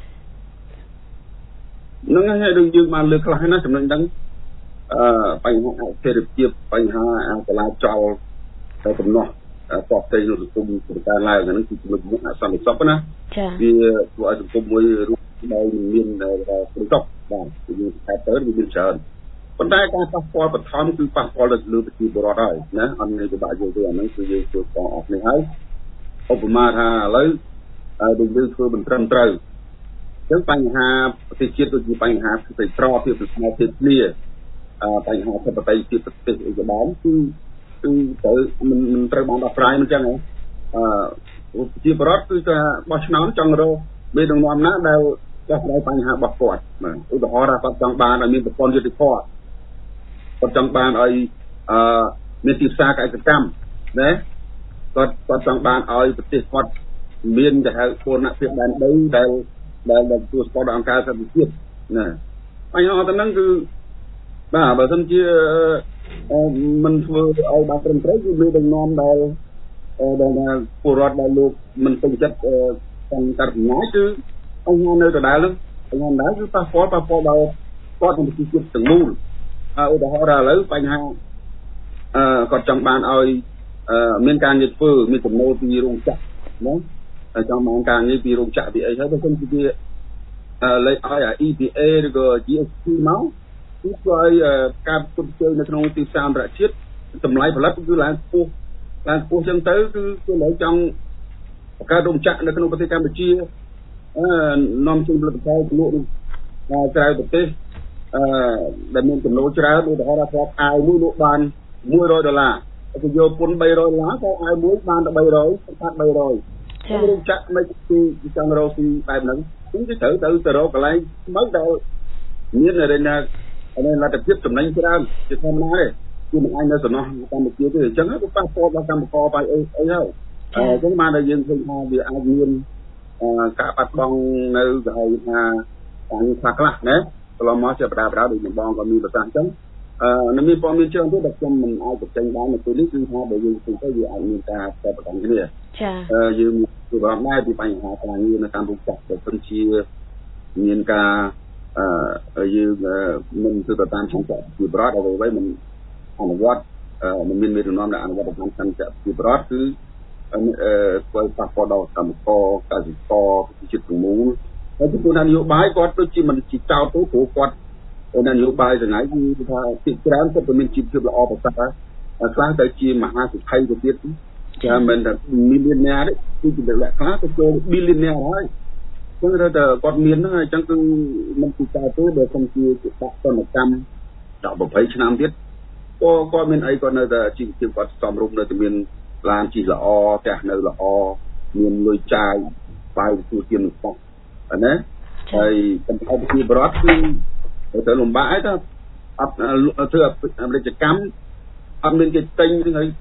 S3: នឹងហើយដូចយើងបានលើកខ្លះណាចំណុចហ្នឹងអឺបញ្ហាអធិរភាពបញ្ហាអចលាចលទៅដំណោះតបទៅនៅសង្គមប្រការឡើងហ្នឹងគឺចំណុចមួយអសន្តិសុខណា
S1: ចា
S3: វាធ្វើឲ្យសង្គមមួយដោយមានប្រកបបាទយើងតែទៅវាមានច្រើនប៉ុន្តែការប៉ះពាល់បឋមគឺប៉ះពាល់ទៅលើប្រជាពលរដ្ឋហើយណាអត់មានពិបាកយល់ទេអាហ្នឹងគឺយើងជួយបងអស់នេះហើយឧបមាថាឥឡូវដូចយើងធ្វើមិនត្រឹមត្រូវអញ្ចឹងបញ្ហាប្រទេសជាតិដូចជាបញ្ហាផ្ទៃត្រភាពស្មារតីគ្នាបញ្ហាប្រតិបត្តិភាពប្រទេសអីក៏បានគឺគឺទៅមិនមិនត្រូវបានដោះស្រាយមិនចឹងហ៎អឺប្រជាពលរដ្ឋគឺថាបោះឆ្នោតចង់រកមេដឹកនាំណាដែលដោះស្រាយបញ្ហារបស់គាត់បាទឧទាហរណ៍ថាគាត់ចង់បានឲ្យមានប្រព័ន្ធយុតិធម៌គាត់ចង់បានឲ្យអឺមានទីផ្សារកសិកម្មណាគាត់គាត់ចង់បានឲ្យប្រទេសគាត់មានទៅហៅគោលនភាពដែនដីដែលដែលទទួលស្គាល់ដោយអង្គការសហប្រជាជាតិណាបញ្ហាទាំងហ្នឹងគឺបាទបើមិនជាមិនធ្វើឲ្យបានត្រឹមត្រូវគឺមានដំណំដែលដែលពលរដ្ឋដែលលោកមិនពេញចិត្តក្នុងការចំណាយគឺបញ្ហានៅដដែលហ្នឹងបញ្ហាដែរគឺប៉ះពាល់ប៉ះពាល់ដល់គាត់ក្នុងប្រជាជាតិទាំងមូលឧទាហរណ៍ឥឡូវបញ្ហាអឺគាត់ចង់បានឲ្យមានការងារធ្វើមានចំណូលពីរោងចក្រណាហើយចង់បានការងារពីរោងចក្រពីអីហើយបើមិនជាលេខឲ្យ E P A ឬក៏ G S T មកគឺឲ្យការផ្គត់ផ្គង់នៅក្នុងទីផ្សារអន្តរជាតិតម្លៃផលិតគឺឡើងខ្ពស់ឡើងខ្ពស់ចឹងទៅគឺគេលើចង់បង្កើតរោងចក្រនៅក្នុងប្រទេសកម្ពុជាអឺនាំចេញផលិតផលលក់ក្រៅប្រទេសអឺដែលមានចំណូលច្រើនឧទាហរណ៍ថាអាវមួយលក់បានមួយរយដុល្លារទៅយកពន្ធបីរយដុល្លារក៏អាវមួយបានតែបីរយស្អាតបីរយហើយរោងចក្រមិនគឺចង់រកពីបែបហ្នឹងគឺទៅត្រូវទៅទៅរកកន្លែងមកដែលមានរេណាហើយលទ្ធភាពចំណេញច្រើនជាធម្មតាទេគឺមិនអាចនៅសំណោះកម្ពុជាទេអញ្ចឹងក៏ប៉ះពាល់ដល់កម្មករបាយអីអីហើយអញ្ចឹងបានតែយើងឃើញថាវាអាចមានការបាត់បង់នៅគេហៅថាការងារខ្លះខ្លះណាកន្លងមកជាបដាបដាដូចបងបងក៏មានប្រសាសន៍អញ្ចឹងអឺនៅមានព័ត៌មានច្រើនទៀតដែលខ្ញុំមិនអាចបញ្ចេញបាននៅពេលនេះគឺថាបើយើងឃើញទៅវាអាចមានការប្រតិបត្តិគ្នា
S1: ចា៎
S3: អឺយើងគឺបារម្ភដែរពីបញ្ហាការងារនៅតាមរូបចក្រដែលពិតជាមានការអឺយើងមិនទៅតាមឆន្ទៈពីប្រវត្តិអ្វីៗមិនអនុវត្តមិនមានមេដឹកនាំដែលអនុវត្តតាមឆន្ទៈពីប្រវត្តិគឺអឺធ្វើប៉ះពាល់ដល់កម្មករកសិករប្រជាជាតិទាំងមូលហើយពីនយោបាយគាត់ដូចជាមិនជីចោតទៅព្រោះគាត់នយោបាយទាំងណាគឺថាទីច្រើនគាត់មានជីវភាពល្អប្រសើរខ្លះទៅជាមហាសិទ្ធិទៅទៀតចាមិនថាមីលីនែរគឺជាលក្ខណៈទៅចូលប៊ីលីនែរហើយចឹងទៅគាត់មានហ្នឹងអញ្ចឹងគឺមិនពិការទេបើខ្ញុំជាបាក់តនកម្មដល់ยี่สิบឆ្នាំទៀតក៏គាត់មានអីគាត់នៅតែជីវភាពគាត់សំរុំនៅតែមានឡានជិះល្អផ្ទះនៅល្អមានលុយចាយបាយទទួលទាននឹងផងណាហើយបន្តពីបរិបទគឺទៅលំបាកហើយទៅអត់ធ្វើអមេរិកកម្មអត់មានគេទិញហើយ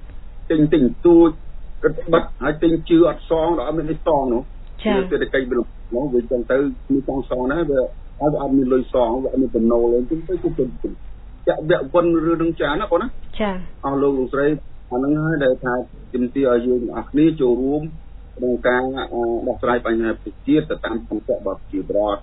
S3: tinh tinh tu bật hai tinh chưa ọt song đó mình đi song nó từ từ cây bên nó về trong tới mi song song đó về ở anh mình lôi song và mình tận nô lên chúng tới cũng từng chợ bẹo quân rư đứng chán nó có nó
S1: cha
S3: ao lô lô sấy anh nói để thay tìm tia ở dưới ác ní chỗ room đồng càng đọc sai bài này phải chia từ tam phong chợ bậc chỉ bọt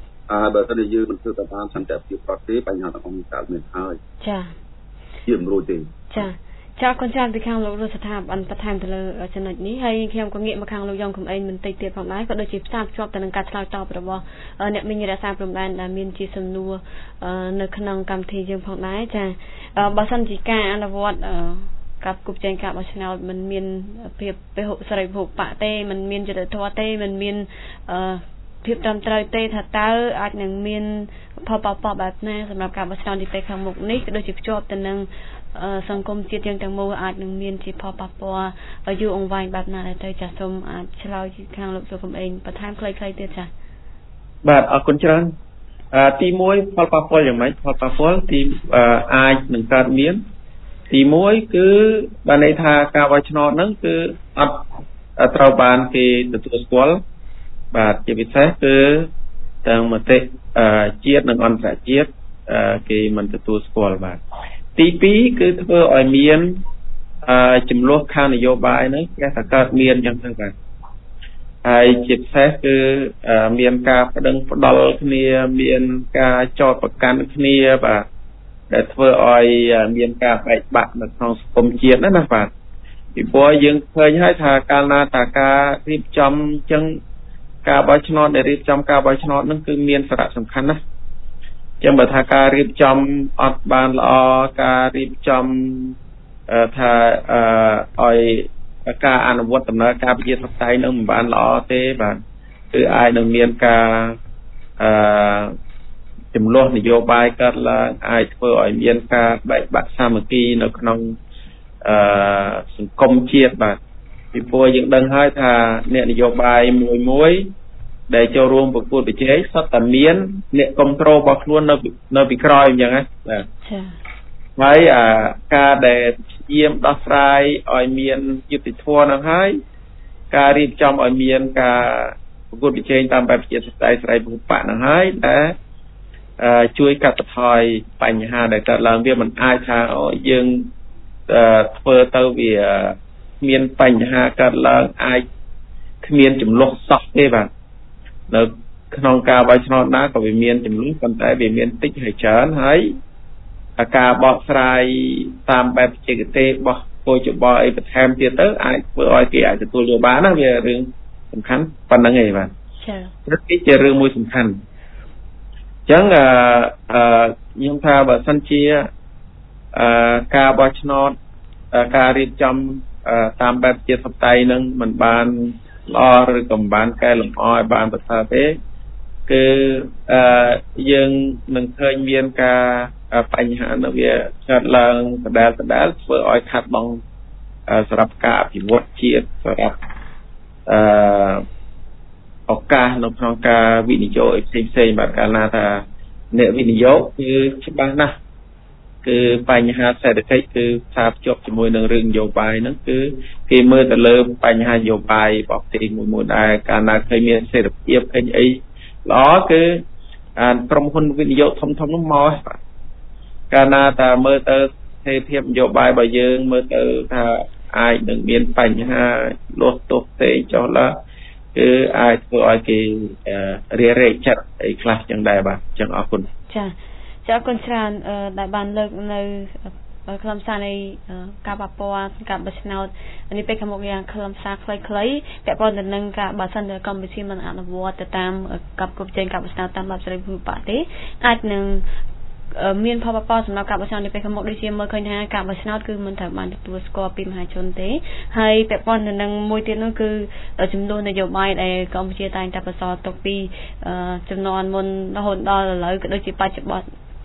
S3: à bởi cái dưới mình cứ từ tam thành chợ chỉ bọt thế bài nào cũng tạo nên hơi
S1: cha
S3: điểm rồi thì
S1: cha cha con cha thì khang lôสถาบันประธานทะเลชนนี้ให้เข้มก็เงียบมาkhangลงยองคุมเองมันติดเตียบของนายก็โดยจีบทราบชอบแต่นังการឆ្លើយតបរបស់អ្នកមានរសារព្រំដែនដែលមានជាសំណួរនៅក្នុងកម្មវិធីយើងផងដែរចាបើសិនជាការអនុវត្តกับกลุ่มแจงกับบริษัทมันมีเพียบไปหกสายหกปะเต้มันมีจุดทัวเต้มันมีเพียบตามตรายเต้ถัดเต้อาจหนึ่งมีพอปอปอแบบนี้สำหรับการบริษัทที่ไปข้างมุกนี้โดยจิบจบแต่หนึ่งสังคมจิตยังแต่งมืออาจหนึ่งมีจีพอปอปออยู่องค์วายแบบนั้นแต่จะสมอาจเฉลยข้างหลบตัวผมเองประธานใครใครเตี้ยจ้ะ
S2: แบบเอาคนเชิญตีมวยพอปอปออย่างไรพอปอปอตีอาจหนึ่งการเมียนទីមួយគឺបានន័យថាការបោះឆ្នោតហ្នឹងគឺអត់ត្រូវបានគេទទួលស្គាល់បាទជាពិសេសគឺទាំងមតិជាតិនិងអន្តរជាតិគេមិនទទួលស្គាល់បាទទីពីរគឺធ្វើឲ្យមានចំនួនខាងនយោបាយហ្នឹងគេថាកើតមានអញ្ចឹងទៅបាទហើយជាពិសេសគឺមានការបដិងផ្ដាល់គ្នាមានការចោទប្រកាន់គ្នាបាទដែលធ្វើឲ្យមានការបែកបាក់នៅក្នុងសង្គមជាតិណាណាបាទពីព្រោះយើងឃើញហើយថាកាលណាតាការរៀបចំអញ្ចឹងការបោះឆ្នោតដែលរៀបចំការបោះឆ្នោតហ្នឹងគឺមានសារៈសំខាន់ណាស់អញ្ចឹងបើថាការរៀបចំអត់បានល្អការរៀបចំថាឲ្យការអនុវត្តដំណើរការប្រជាធិបតេយ្យនឹងមិនបានល្អទេបាទគឺអាចនឹងមានការអឺចំនួននយោបាយកើតឡើងអាចធ្វើឲ្យមានការបែកបាក់សាមគ្គីនៅក្នុងអឺសង្គមជាតិបាទពីព្រោះយើងដឹងហើយថាអ្នកនយោបាយមួយមួយដែលចូលរួមប្រកួតប្រជែងសុទ្ធតែមានអ្នកគ្រប់គ្រងរបស់ខ្លួននៅនៅពីក្រោយអញ្ចឹងណាបាទចា៎ហើយអាការដែលយាមដោះស្រាយឲ្យមានយុត្តិធម៌នឹងហើយការរៀបចំឲ្យមានការប្រកួតប្រជែងតាមបែបប្រជាធិបតេយ្យសេរីពហុបកនឹងហើយដែលជួយកាត់បន្ថយបញ្ហាដែលកើតឡើងវាមិនអាចថាយើងធ្វើទៅវាមានបញ្ហាកើតឡើងអាចគ្មានចំនួនសោះទេបាទនៅក្នុងការបោះឆ្នោតណាក៏វាមានចំនួនប៉ុន្តែវាមានតិចហើយច្រើនហើយការបកស្រាយតាមបែបបច្ចេកទេសរបស់ពលជបអីបន្ថែមទៀតទៅអាចធ្វើឲ្យគេអាចទទួលយកបានណាវារឿងសំខាន់ប៉ុណ្្នឹងឯងបាទចា៎ព្រោះនេះជារឿងមួយសំខាន់ចឹងអឺខ្ញុំថាបើសិនជាអឺការបោះឆ្នោតការរៀបចំតាមបែបជាធិបតេយ្យនឹងមិនបានល្អឬក៏មិនបានកែលម្អឲ្យបានប្រសើរទេគឺអឺយើងនឹងឃើញមានការបញ្ហានៅវាកើតឡើងដដែលដដែលធ្វើឲ្យខាត់បងសម្រាប់ការអភិវឌ្ឍជាតិសម្រាប់អឺឱកាសនៅក្នុងការវិនិយោគផ្សេងផ្សេងបាទកាលណាថាអ្នកវិនិយោគគឺច្បាស់ណាស់គឺបញ្ហាសេដ្ឋកិច្ចគឺផ្សារភ្ជាប់ជាមួយនឹងរឿងនយោបាយហ្នឹងគឺគេមើលទៅលើបញ្ហានយោបាយរបស់ប្រទេសមួយមួយដែរកាលណាឃើញមានសេដ្ឋភាពឃើញអីល្អគឺអាក្រុមហ៊ុនវិនិយោគធំធំនោះមកបាទកាលណាថាមើលទៅស្ថិរភាពនយោបាយរបស់យើងមើលទៅថាអាចនឹងមានបញ្ហាលោះទោសផ្សេងចុះឡើងគឺអាចធ្វើឲ្យគេរារែកចិត្តអីខ្លះចឹងដែរបាទចឹងអរគុណ
S1: ចាចាអរគុណច្រើនដែលបានលើកនៅខ្លឹមសារនៃការបាប៉ាការបោះឆ្នោតនេះពេលខាងមុខយ៉ាងខ្លឹមសារខ្លីៗពាក់ព័ន្ធទៅនឹងការបើសិនជាកម្ពុជាមិនអនុវត្តទៅតាមកាប់គ្រប់ចេញការបោះឆ្នោតតាមបែបសេរីភូមិបកទេអាចនឹងមានផលប៉ះពាល់សម្រាប់ការបោះឆ្នោតនេះពេលខាងមុខដូចជាមើលឃើញថាការបោះឆ្នោតគឺមិនត្រូវបានទទួលស្គាល់ពីមហាជនទេហើយពាក់ព័ន្ធទៅនឹងមួយទៀតនោះគឺចំនួននយោបាយដែលកម្ពុជាតែងតែបន្សល់ទុកពីចំនួនមុនរហូតដល់ឥឡូវក៏ដូចជាបច្ចុប្បន្ន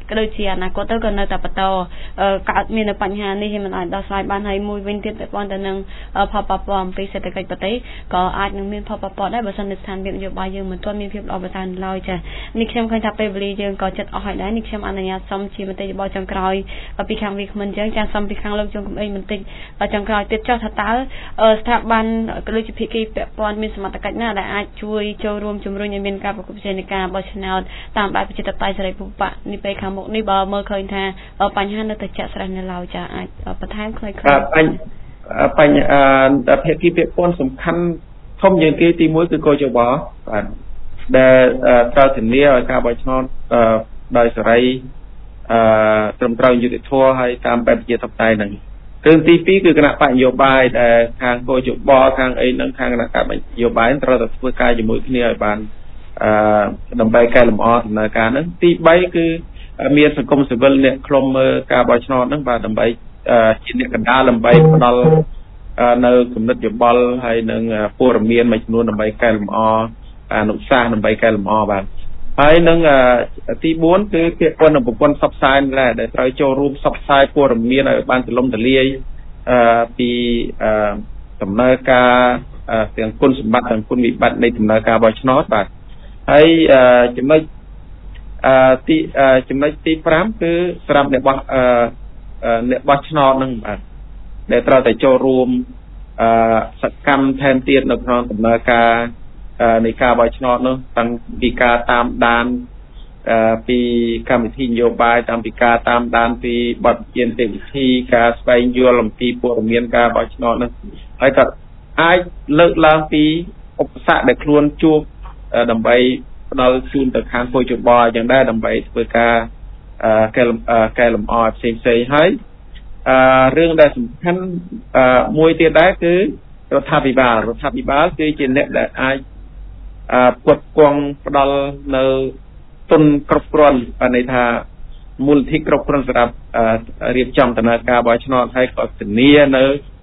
S1: ក៏ដូចជាអនាគតទៅក៏នៅតែបន្តកើតមានបញ្ហានេះមិនអាចដោះស្រាយបានហើយមួយវិញទៀតពាក់ព័ន្ធទៅនឹងផលប៉ះពាល់អំពីសេដ្ឋកិច្ចប្រទេសក៏អាចនឹងមានផលប៉ះពាល់ដែរបើសិនជាស្ថានភាពនយោបាយយើងមិនទាន់មានភាពល្អប្រសើរឡើយចានេះខ្ញុំឃើញថាពេលវេលាយើងក៏ចិត្តអស់ហើយដែរនេះខ្ញុំអនុញ្ញាតសុំជាមតិយោបល់ចុងក្រោយពីខាងវាគ្មិនអញ្ចឹងចាសុំពីខាងលោកជុំកំអេងបន្តិចចុងក្រោយទៀតចុះថាតើស្ថាប័នក៏ដូចជាភាគីពាក់ព័ន្ធមានសមត្ថកិច្ចណាដែលអាចជួយចូលរួមជំរុញឲ្យមានការប្រកួតប្រជែងនៃការបោះឆ្នោតតាមបែបប្រជាធិបតេយ្យសេរីភូប៉ានេះពេលខាងមុខនេះបើមើលឃើញថាបញ្ហានៅតែចាក់ស្រេះនៅឡើយចាអាចបន្ថែមខ្លីៗ
S2: បញ្ហាភាគីពាក់ព័ន្ធសំខាន់ធំជាងគេទីមួយគឺកោជបបាទដែលត្រូវធានាឲ្យការបោះឆ្នោតដោយសេរីអឺត្រឹមត្រូវយុត្តិធម៌ហើយតាមបែបប្រជាធិបតេយ្យហ្នឹងរឿងទីពីរគឺគណៈបកនយោបាយដែលខាងកោជបខាងអីហ្នឹងខាងគណៈបកនយោបាយត្រូវតែធ្វើការជាមួយគ្នាឲ្យបានអឺដើម្បីកែលម្អដំណើរការហ្នឹងទីបីគឺមានសង្គមស៊ីវិលអ្នកខ្លុំមើលការបោះឆ្នោតហ្នឹងបាទដើម្បីជាអ្នកកណ្ដាលដើម្បីផ្ដល់នៅគំនិតយោបល់ហើយនឹងព័ត៌មានមួយចំនួនដើម្បីកែលម្អអនុសាសន៍ដើម្បីកែលម្អបាទហើយនឹងទីបួនគឺពាក្យព័ន្ធនឹងប្រព័ន្ធផ្សព្វផ្សាយដែរដែលត្រូវចូលរួមផ្សព្វផ្សាយព័ត៌មានឲ្យបានទូលំទូលាយពីដំណើរការទាំងគុណសម្បត្តិទាំងគុណវិបត្តិនៃដំណើរការបោះឆ្នោតបាទហើយចំណុចទីចំណុចទីប្រាំគឺសម្រាប់អ្នកបោះអ្នកបោះឆ្នោតនឹងបាទដែលត្រូវតែចូលរួមសកម្មថែមទៀតនៅក្នុងដំណើរការនៃការបោះឆ្នោតនោះតាំងពីការតាមដានពីកម្មវិធីនយោបាយតាំងពីការតាមដានពីបទជានីតិវិធីការស្វែងយល់អំពីព័ត៌មានការបោះឆ្នោតនោះហើយក៏អាចលើកឡើងពីឧបសគ្គដែលខ្លួនជួបដើម្បីផ្ដល់ជូនទៅខាងគយជបយ៉ាងដែរដើម្បីធ្វើការកែកែលម្អផ្សេងផ្សេងហើយរឿងដែលសំខាន់មួយទៀតដែរគឺរដ្ឋាភិបាលរដ្ឋាភិបាលគឺជាអ្នកដែលអាចផ្គត់ផ្គង់ផ្ដល់នៅទុនគ្រប់គ្រាន់បានន័យថាមូលនិធិគ្រប់គ្រាន់សម្រាប់រៀបចំដំណើរការបោះឆ្នោតហើយក៏ធានានៅ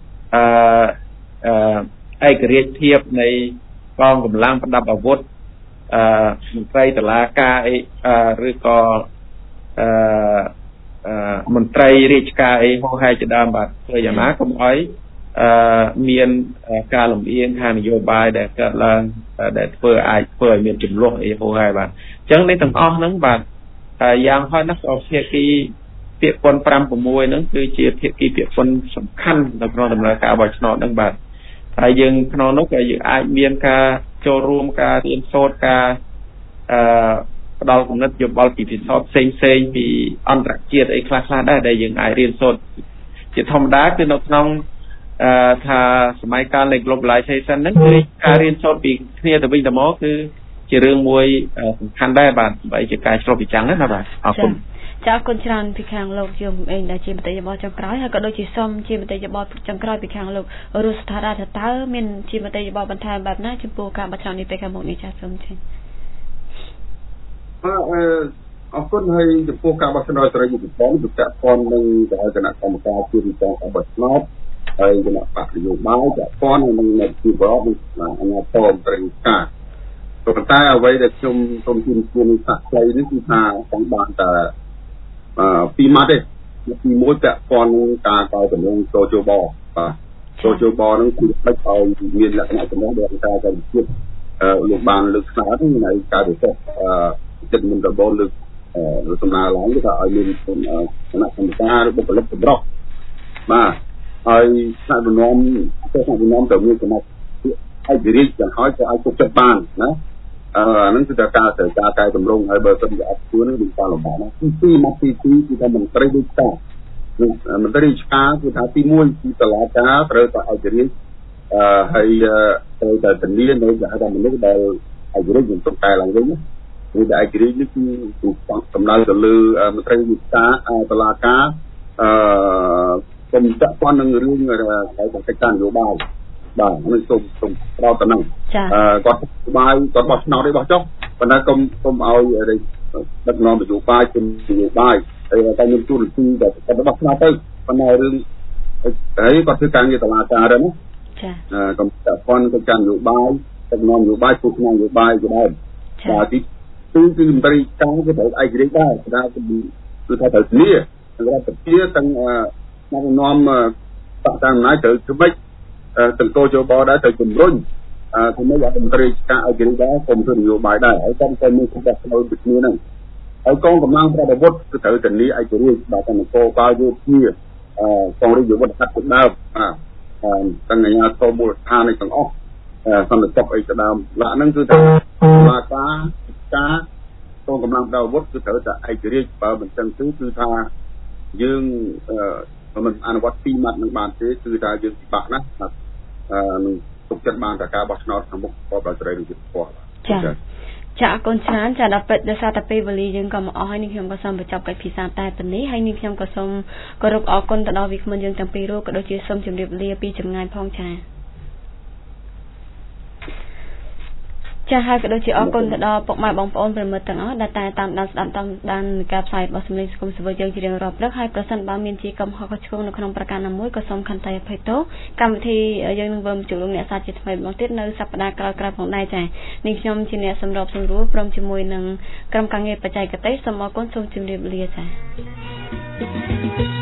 S2: ឯករាជ្យភាពនៃកងកម្លាំងប្រដាប់អាវុធមន្ត្រីតុលាការអីឬក៏មន្ត្រីរាជការអីហោហែជាដើមបាទធ្វើយ៉ាងណាកុំឲ្យមានការលំអៀងខាងនយោបាយដែលកើតឡើងដែលធ្វើអាចធ្វើឲ្យមានចំនួនអីហោហែបាទអញ្ចឹងនេះទាំងអស់ហ្នឹងបាទយ៉ាងហោចណាស់ក៏ភាគីពាក្យពន្ធfive sixហ្នឹងគឺជាភាគីពាក្យពន្ធសំខាន់នៅក្នុងដំណើរការបោះឆ្នោតហ្នឹងបាទហើយយើងក្នុងនោះក៏យើងអាចមានការចូលរួមការរៀនសូត្រការអឺផ្ដល់គំនិតយោបល់ពីពិសោធន៍ផ្សេងផ្សេងពីអន្តរជាតិអីខ្លះខ្លះដែរដែលយើងអាចរៀនសូត្រជាធម្មតាគឺនៅក្នុងអឺថាសម័យកាលនៃ globalization ហ្នឹងគឺការរៀនសូត្រពីគ្នាទៅវិញទៅមកគឺជារឿងមួយសំខាន់ដែរបាទបើជាការឆ្លុះពីចាំងណាបាទអរគុណ
S1: ចាអរគុណច្រើនពីខាងលោកយមអេងដែលជាមតិយោបល់ចុងក្រោយហើយក៏ដូចជាសូមជាមតិយោបល់ចុងក្រោយពីខាងលោករស់ស្ថារថាតើមានជាមតិយោបល់បន្ថែមបែបណាចំពោះការបោះឆ្នោតនេះពេលខាងមុខនេះចាសូមជឿ
S3: អឺអរគុណហើយចំពោះការបោះឆ្នោតសេរីយុត្តិធម៌គឺពាក់ព័ន្ធនឹងគណៈកម្មការជួនចងការបោះឆ្នោតហើយគណៈបកនយោបាយពាក់ព័ន្ធនឹងនៃជីវរដ្ឋអាញាធមត្រីការប៉ុន្តែអ្វីដែលខ្ញុំសូមជម្រាបជូនសាស្ត្រីនេះគឺថាចង់បានតែអឺពីរម៉ាត់ទេទីមួយពាក់ព័ន្ធនឹងការកោតតម្រង់សូជបបាទសូជបនឹងគឺដឹកឲ្យមានលក្ខណៈចំណេះដែលការទៅជាតិអឺលោកបានលើកស្លាប់នៅការវិសេសអឺចិត្តមិនរបបលើកអឺសំណើឡើងគឺថាឲ្យមានគណៈកម្មការឬបុគ្គលិកសម្រុះបាទហើយស្ថាប័ននាំស្ថាប័ននាំទៅមានសមត្ថភាពឯករាជ្យយ៉ាងហោចក៏អាចទុកចិត្តបានណាអឺអានឹងគឺតែការត្រូវការកែតម្រង់ហើយបើសិនជាអត់ធ្វើនឹងមានការលំបាកណាទីពីរមកទីពីរគឺថាមន្ត្រីរាជការមន្ត្រីរាជការគឺថាទីមួយគឺតុលាការត្រូវតែឯករាជ្យអឺហើយត្រូវតែធានានៅសហគមន៍មនុស្សដែលឯករាជ្យមិនទុកកែឡើងវិញគឺតែឯករាជ្យនេះគឺសំដៅទៅលើមន្ត្រីរាជការតុលាការអឺកុំចាក់ព័ន្ធនឹងរឿងហើយតែកិច្ចការនយោបាយបាទនឹងសូមសូមប្រោតទៅនឹងអឺគាត់បាយគាត់បោះឆ្នោតឯបោះចុះប៉ុន្តែកុំកុំឲ្យដឹកនាំនយោបាយជំនយោបាយហើយតែមានទូរទស្សន៍ដែលគាត់បោះឆ្នោតទៅប៉ុន្តែរឿងហើយគាត់ធ្វើការងារតុលាការដែរណាចាអឺកុំចាក់ព័ន្ធកិច្ចការនយោបាយដឹកនាំនយោបាយពួកក្នុងនយោបាយជាដើមបាទទីគឺគឺមន្ត្រីការគឺត្រូវឯករាជ្យដែរតែគឺគឺថាត្រូវគ្នាសម្រាប់ប្រជាទាំងមកនាំបកតាមណាយត្រូវធ្វើម៉េចទាំងកោជបដែរត្រូវជំរុញធ្វើម៉េចឲ្យមន្ត្រីការឲ្យគេដែរគុំធ្វើនយោបាយដែរហើយតែតែមានគ្រប់គ្នាដូចគ្នាហ្នឹងហើយកងកម្លាំងប្រដាប់អាវុធគឺត្រូវធានាឯករាជ្យបាទទាំងកោបាយោធាកងរាជយុវរដ្ឋទៅដើមបាទទាំងអាជ្ញាធរមូលដ្ឋានទាំងអស់សន្តិសុខអីទៅដើមឡាក់ហ្នឹងគឺថាបាការការកងកម្លាំងប្រដាប់អាវុធគឺត្រូវតែឯករាជ្យបើមិនចឹងទេគឺថាយើងមិនអនុវត្តពីរម៉ាត់នឹងបានទេគឺថាយើងពិបាកណាស់នឹងទុកចិត្តបានតែការបោះឆ្នោតខាងមុខក៏ប្រតិរិទ្ធភាពគាត់
S1: ចាចាអរគុណច្រើនចាដល់ពេលដោយសារតែពេលវេលាយើងក៏មកអស់ហើយនេះខ្ញុំក៏សូមបញ្ចប់កិច្ចពិសាតែប៉ុណ្នេះហើយនេះខ្ញុំក៏សូមគោរពអរគុណទៅដល់វិក្កាមយើងទាំងពីររូបក៏ដូចជាសូមជម្រាបលាពីចម្ងាយផងចាចាហើយក៏ដូចជាអរគុណទៅដល់ពុកម៉ែបងប្អូនប្រិមិត្តទាំងអស់ដែលតែតាមដានស្ដាប់តាមដានការផ្សាយរបស់សម្លេងសង្គមស៊ីវិលយើងជារៀងរាល់ព្រឹកហើយប្រសិនបើមានជាកំហុសខុសឆ្គងនៅក្នុងប្រការណាមួយក៏សូមខន្តីអភ័យទោសកម្មវិធីយើងនឹងវិលជួបលោកអ្នកសាជាថ្មីម្ដងទៀតនៅសប្ដាហ៍ក្រោយៗផងដែរចានេះខ្ញុំជាអ្នកសម្របសម្រួលព្រមជាមួយនឹងក្រុមការងារបច្ចេកទេសសូមអរគុណសូមជម្រាបលាចា